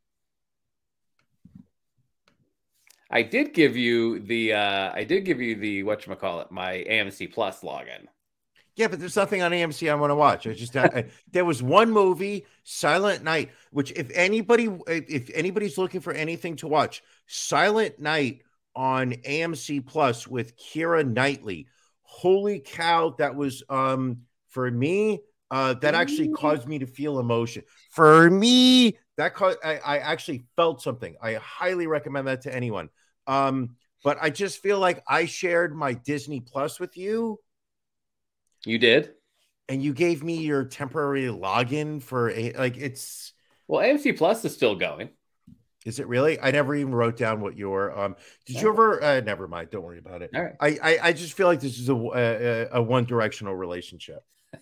I did give you the, uh, I did give you the, whatchamacallit, my A M C Plus login. Yeah, but there's nothing on A M C I want to watch. I just I, there was one movie, Silent Night, which if anybody if anybody's looking for anything to watch, Silent Night on A M C Plus with Keira Knightley. Holy cow, that was um for me. Uh, that actually caused me to feel emotion. For me, that caused I, I actually felt something. I highly recommend that to anyone. Um, but I just feel like I shared my Disney Plus with you. You did? And you gave me your temporary login for a like it's well, A M C Plus is still going. Is it really? I never even wrote down what your um did you ever uh, never mind, don't worry about it. All right. I, I I just feel like this is a a, a one directional relationship.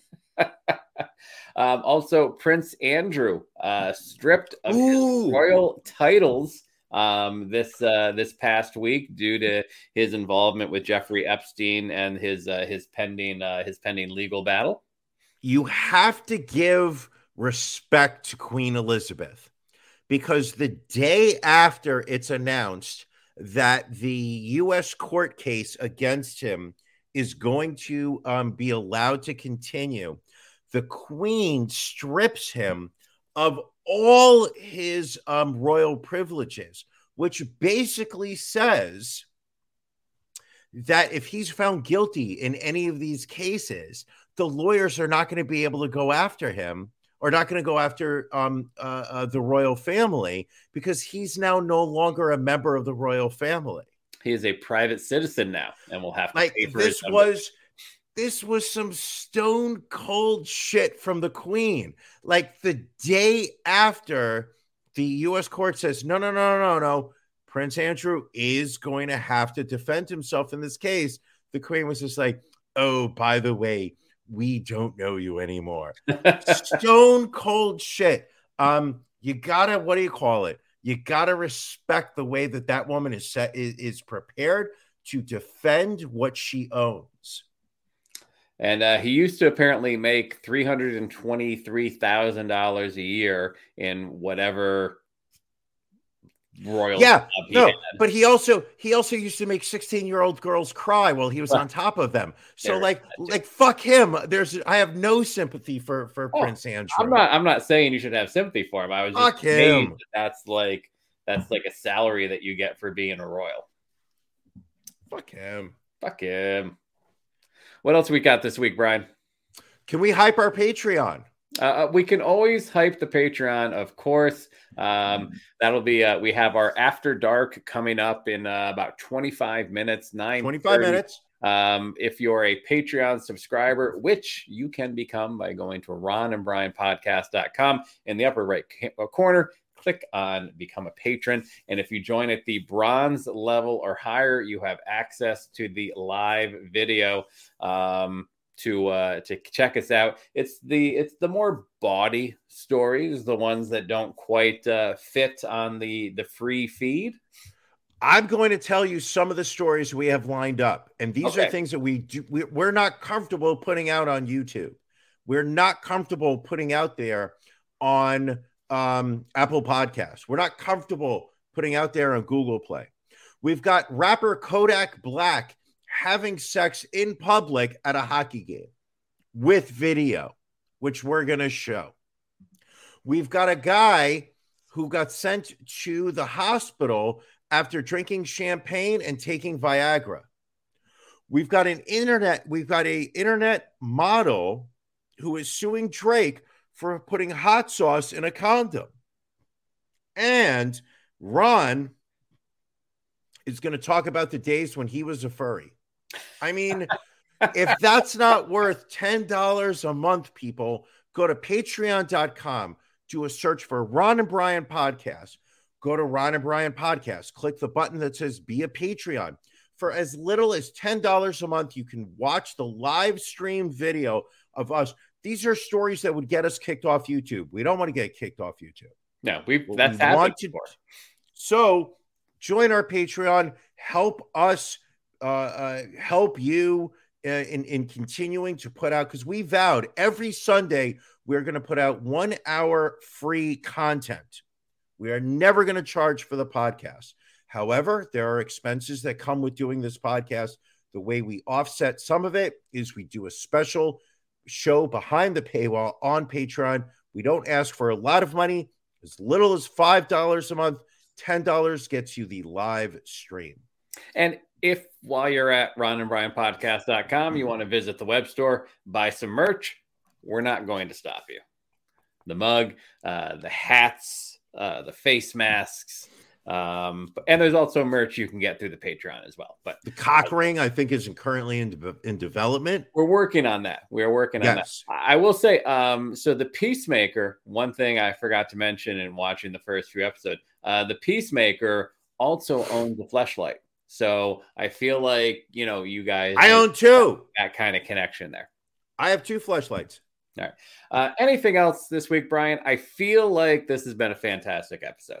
um, also, Prince Andrew uh, stripped of Ooh. his royal titles um, this uh, this past week due to his involvement with Jeffrey Epstein and his uh, his pending uh, his pending legal battle. You have to give respect to Queen Elizabeth because the day after it's announced that the U S court case against him is going to um, be allowed to continue, the Queen strips him of all his um, royal privileges, which basically says that if he's found guilty in any of these cases, the lawyers are not going to be able to go after him or not going to go after um, uh, uh, the royal family because he's now no longer a member of the royal family. He is a private citizen now and will have to like pay for this his was this was some stone cold shit from the Queen. Like the day after the U S court says, no, no, no, no, no, Prince Andrew is going to have to defend himself in this case. The Queen was just like, oh, by the way, we don't know you anymore. Stone cold shit. Um, you gotta, what do you call it? You gotta respect the way that that woman is set is, is prepared to defend what she owns. And uh, he used to apparently make three hundred and twenty-three thousand dollars a year in whatever royal. Yeah, no, had. but he also he also used to make sixteen-year-old girls cry while he was well, on top of them. So like like fuck him. There's I have no sympathy for for oh, Prince Andrew. I'm not I'm not saying you should have sympathy for him. I was just fuck him. That that's like that's like a salary that you get for being a royal. Fuck him. Fuck him. What else we got this week, Brian? Can we hype our Patreon? Uh, we can always hype the Patreon, of course. Um, that'll be, uh, we have our After Dark coming up in uh, about twenty-five minutes, nine twenty-five minutes. Um, if you're a Patreon subscriber, which you can become by going to ron and brian podcast dot com in the upper right corner, click on become a patron. And if you join at the bronze level or higher, you have access to the live video. Um, to uh to check us out. It's the it's the more bawdy stories, the ones that don't quite uh fit on the the free feed. I'm going to tell you some of the stories we have lined up, and these Okay. are things that we do we, we're not comfortable putting out on YouTube. We're not comfortable putting out there on um Apple Podcasts. We're not comfortable putting out there on Google Play. We've got rapper Kodak Black having sex in public at a hockey game with video, which we're going to show. We've got a guy who got sent to the hospital after drinking champagne and taking Viagra. We've got an internet, we've got a internet model who is suing Drake for putting hot sauce in a condom. And Ron is going to talk about the days when he was a furry. I mean, if that's not worth ten dollars a month, people, go to patreon dot com, do a search for Ron and Brian Podcast. Go to Ron and Brian Podcast, click the button that says Be a Patreon. For as little as ten dollars a month, you can watch the live stream video of us. These are stories that would get us kicked off YouTube. We don't want to get kicked off YouTube. No, we What that's we happened want to- before. So join our Patreon, help us, uh, uh, help you uh, in, in continuing to put out, because we vowed every Sunday we're going to put out one hour free content. We are never going to charge for the podcast. However, there are expenses that come with doing this podcast. The way we offset some of it is we do a special show behind the paywall on Patreon. We don't ask for a lot of money, as little as five dollars a month. ten dollars gets you the live stream. And if while you're at ron and brian podcast dot com, you want to visit the web store, buy some merch, we're not going to stop you. The mug, uh, the hats, uh, the face masks, um, and there's also merch you can get through the Patreon as well. But The cock ring, I think, is currently in, de- in development. we're working on that. We're working on Yes. that. I will say, um, so the Peacemaker, one thing I forgot to mention in watching the first few episodes, uh, the Peacemaker also owns a Fleshlight. So I feel like, you know, you guys I own two. that kind of connection there. I have two fleshlights. All right. Uh, anything else this week, Brian? I feel like this has been a fantastic episode.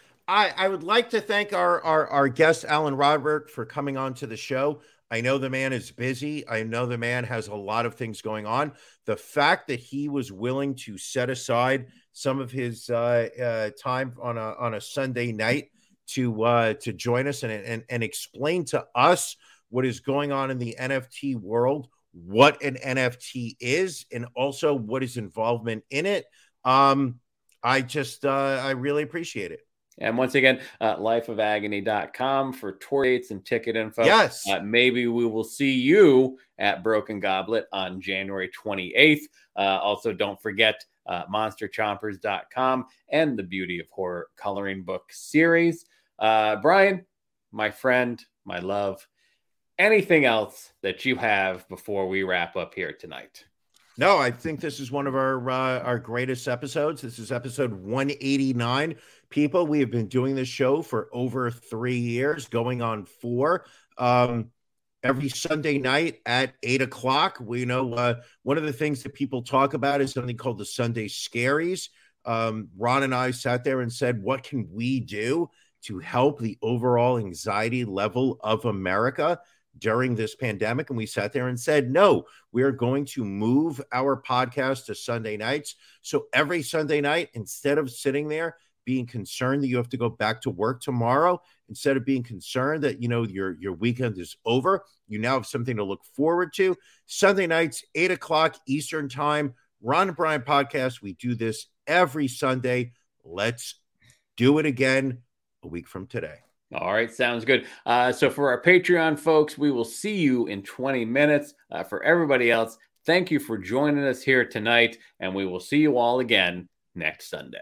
I, I would like to thank our, our, our guest, Alan Roderick, for coming on to the show. I know the man is busy. I know the man has a lot of things going on. The fact that he was willing to set aside some of his uh, uh, time on a, on a Sunday night to uh, to join us and, and, and explain to us what is going on in the N F T world, what an N F T is, and also what his involvement in it. Um, I just, uh, I really appreciate it. And once again, uh, life of agony dot com for tour dates and ticket info. Yes. Uh, maybe we will see you at Broken Goblet on January twenty-eighth. Uh, also, don't forget uh, monster chompers dot com and the Beauty of Horror coloring book series. Uh, Brian, my friend, my love, anything else that you have before we wrap up here tonight? No, I think this is one of our uh, our greatest episodes. This is episode one eighty-nine. People, we have been doing this show for over three years, going on four. Um, every Sunday night at eight o'clock. We know uh, one of the things that people talk about is something called the Sunday Scaries. Um, Ron and I sat there and said, what can we do to help the overall anxiety level of America during this pandemic? And we sat there and said, no, we're going to move our podcast to Sunday nights. So every Sunday night, instead of sitting there being concerned that you have to go back to work tomorrow, instead of being concerned that, you know, your, your weekend is over, you now have something to look forward to. Sunday nights, eight o'clock Eastern time, Ron and Brian Podcast. We do this every Sunday. Let's do it again a week from today. All right, sounds good. Uh, so for our Patreon folks, we will see you in twenty minutes. Uh, for everybody else, thank you for joining us here tonight, and we will see you all again next Sunday.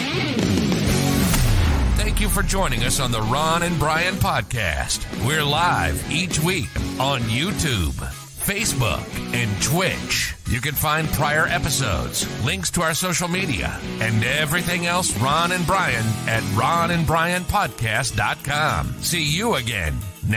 Thank you for joining us on the Ron and Brian podcast. We're live each week on YouTube, Facebook, and Twitch. You can find prior episodes, links to our social media, and everything else Ron and Brian at ron and brian podcast dot com. See you again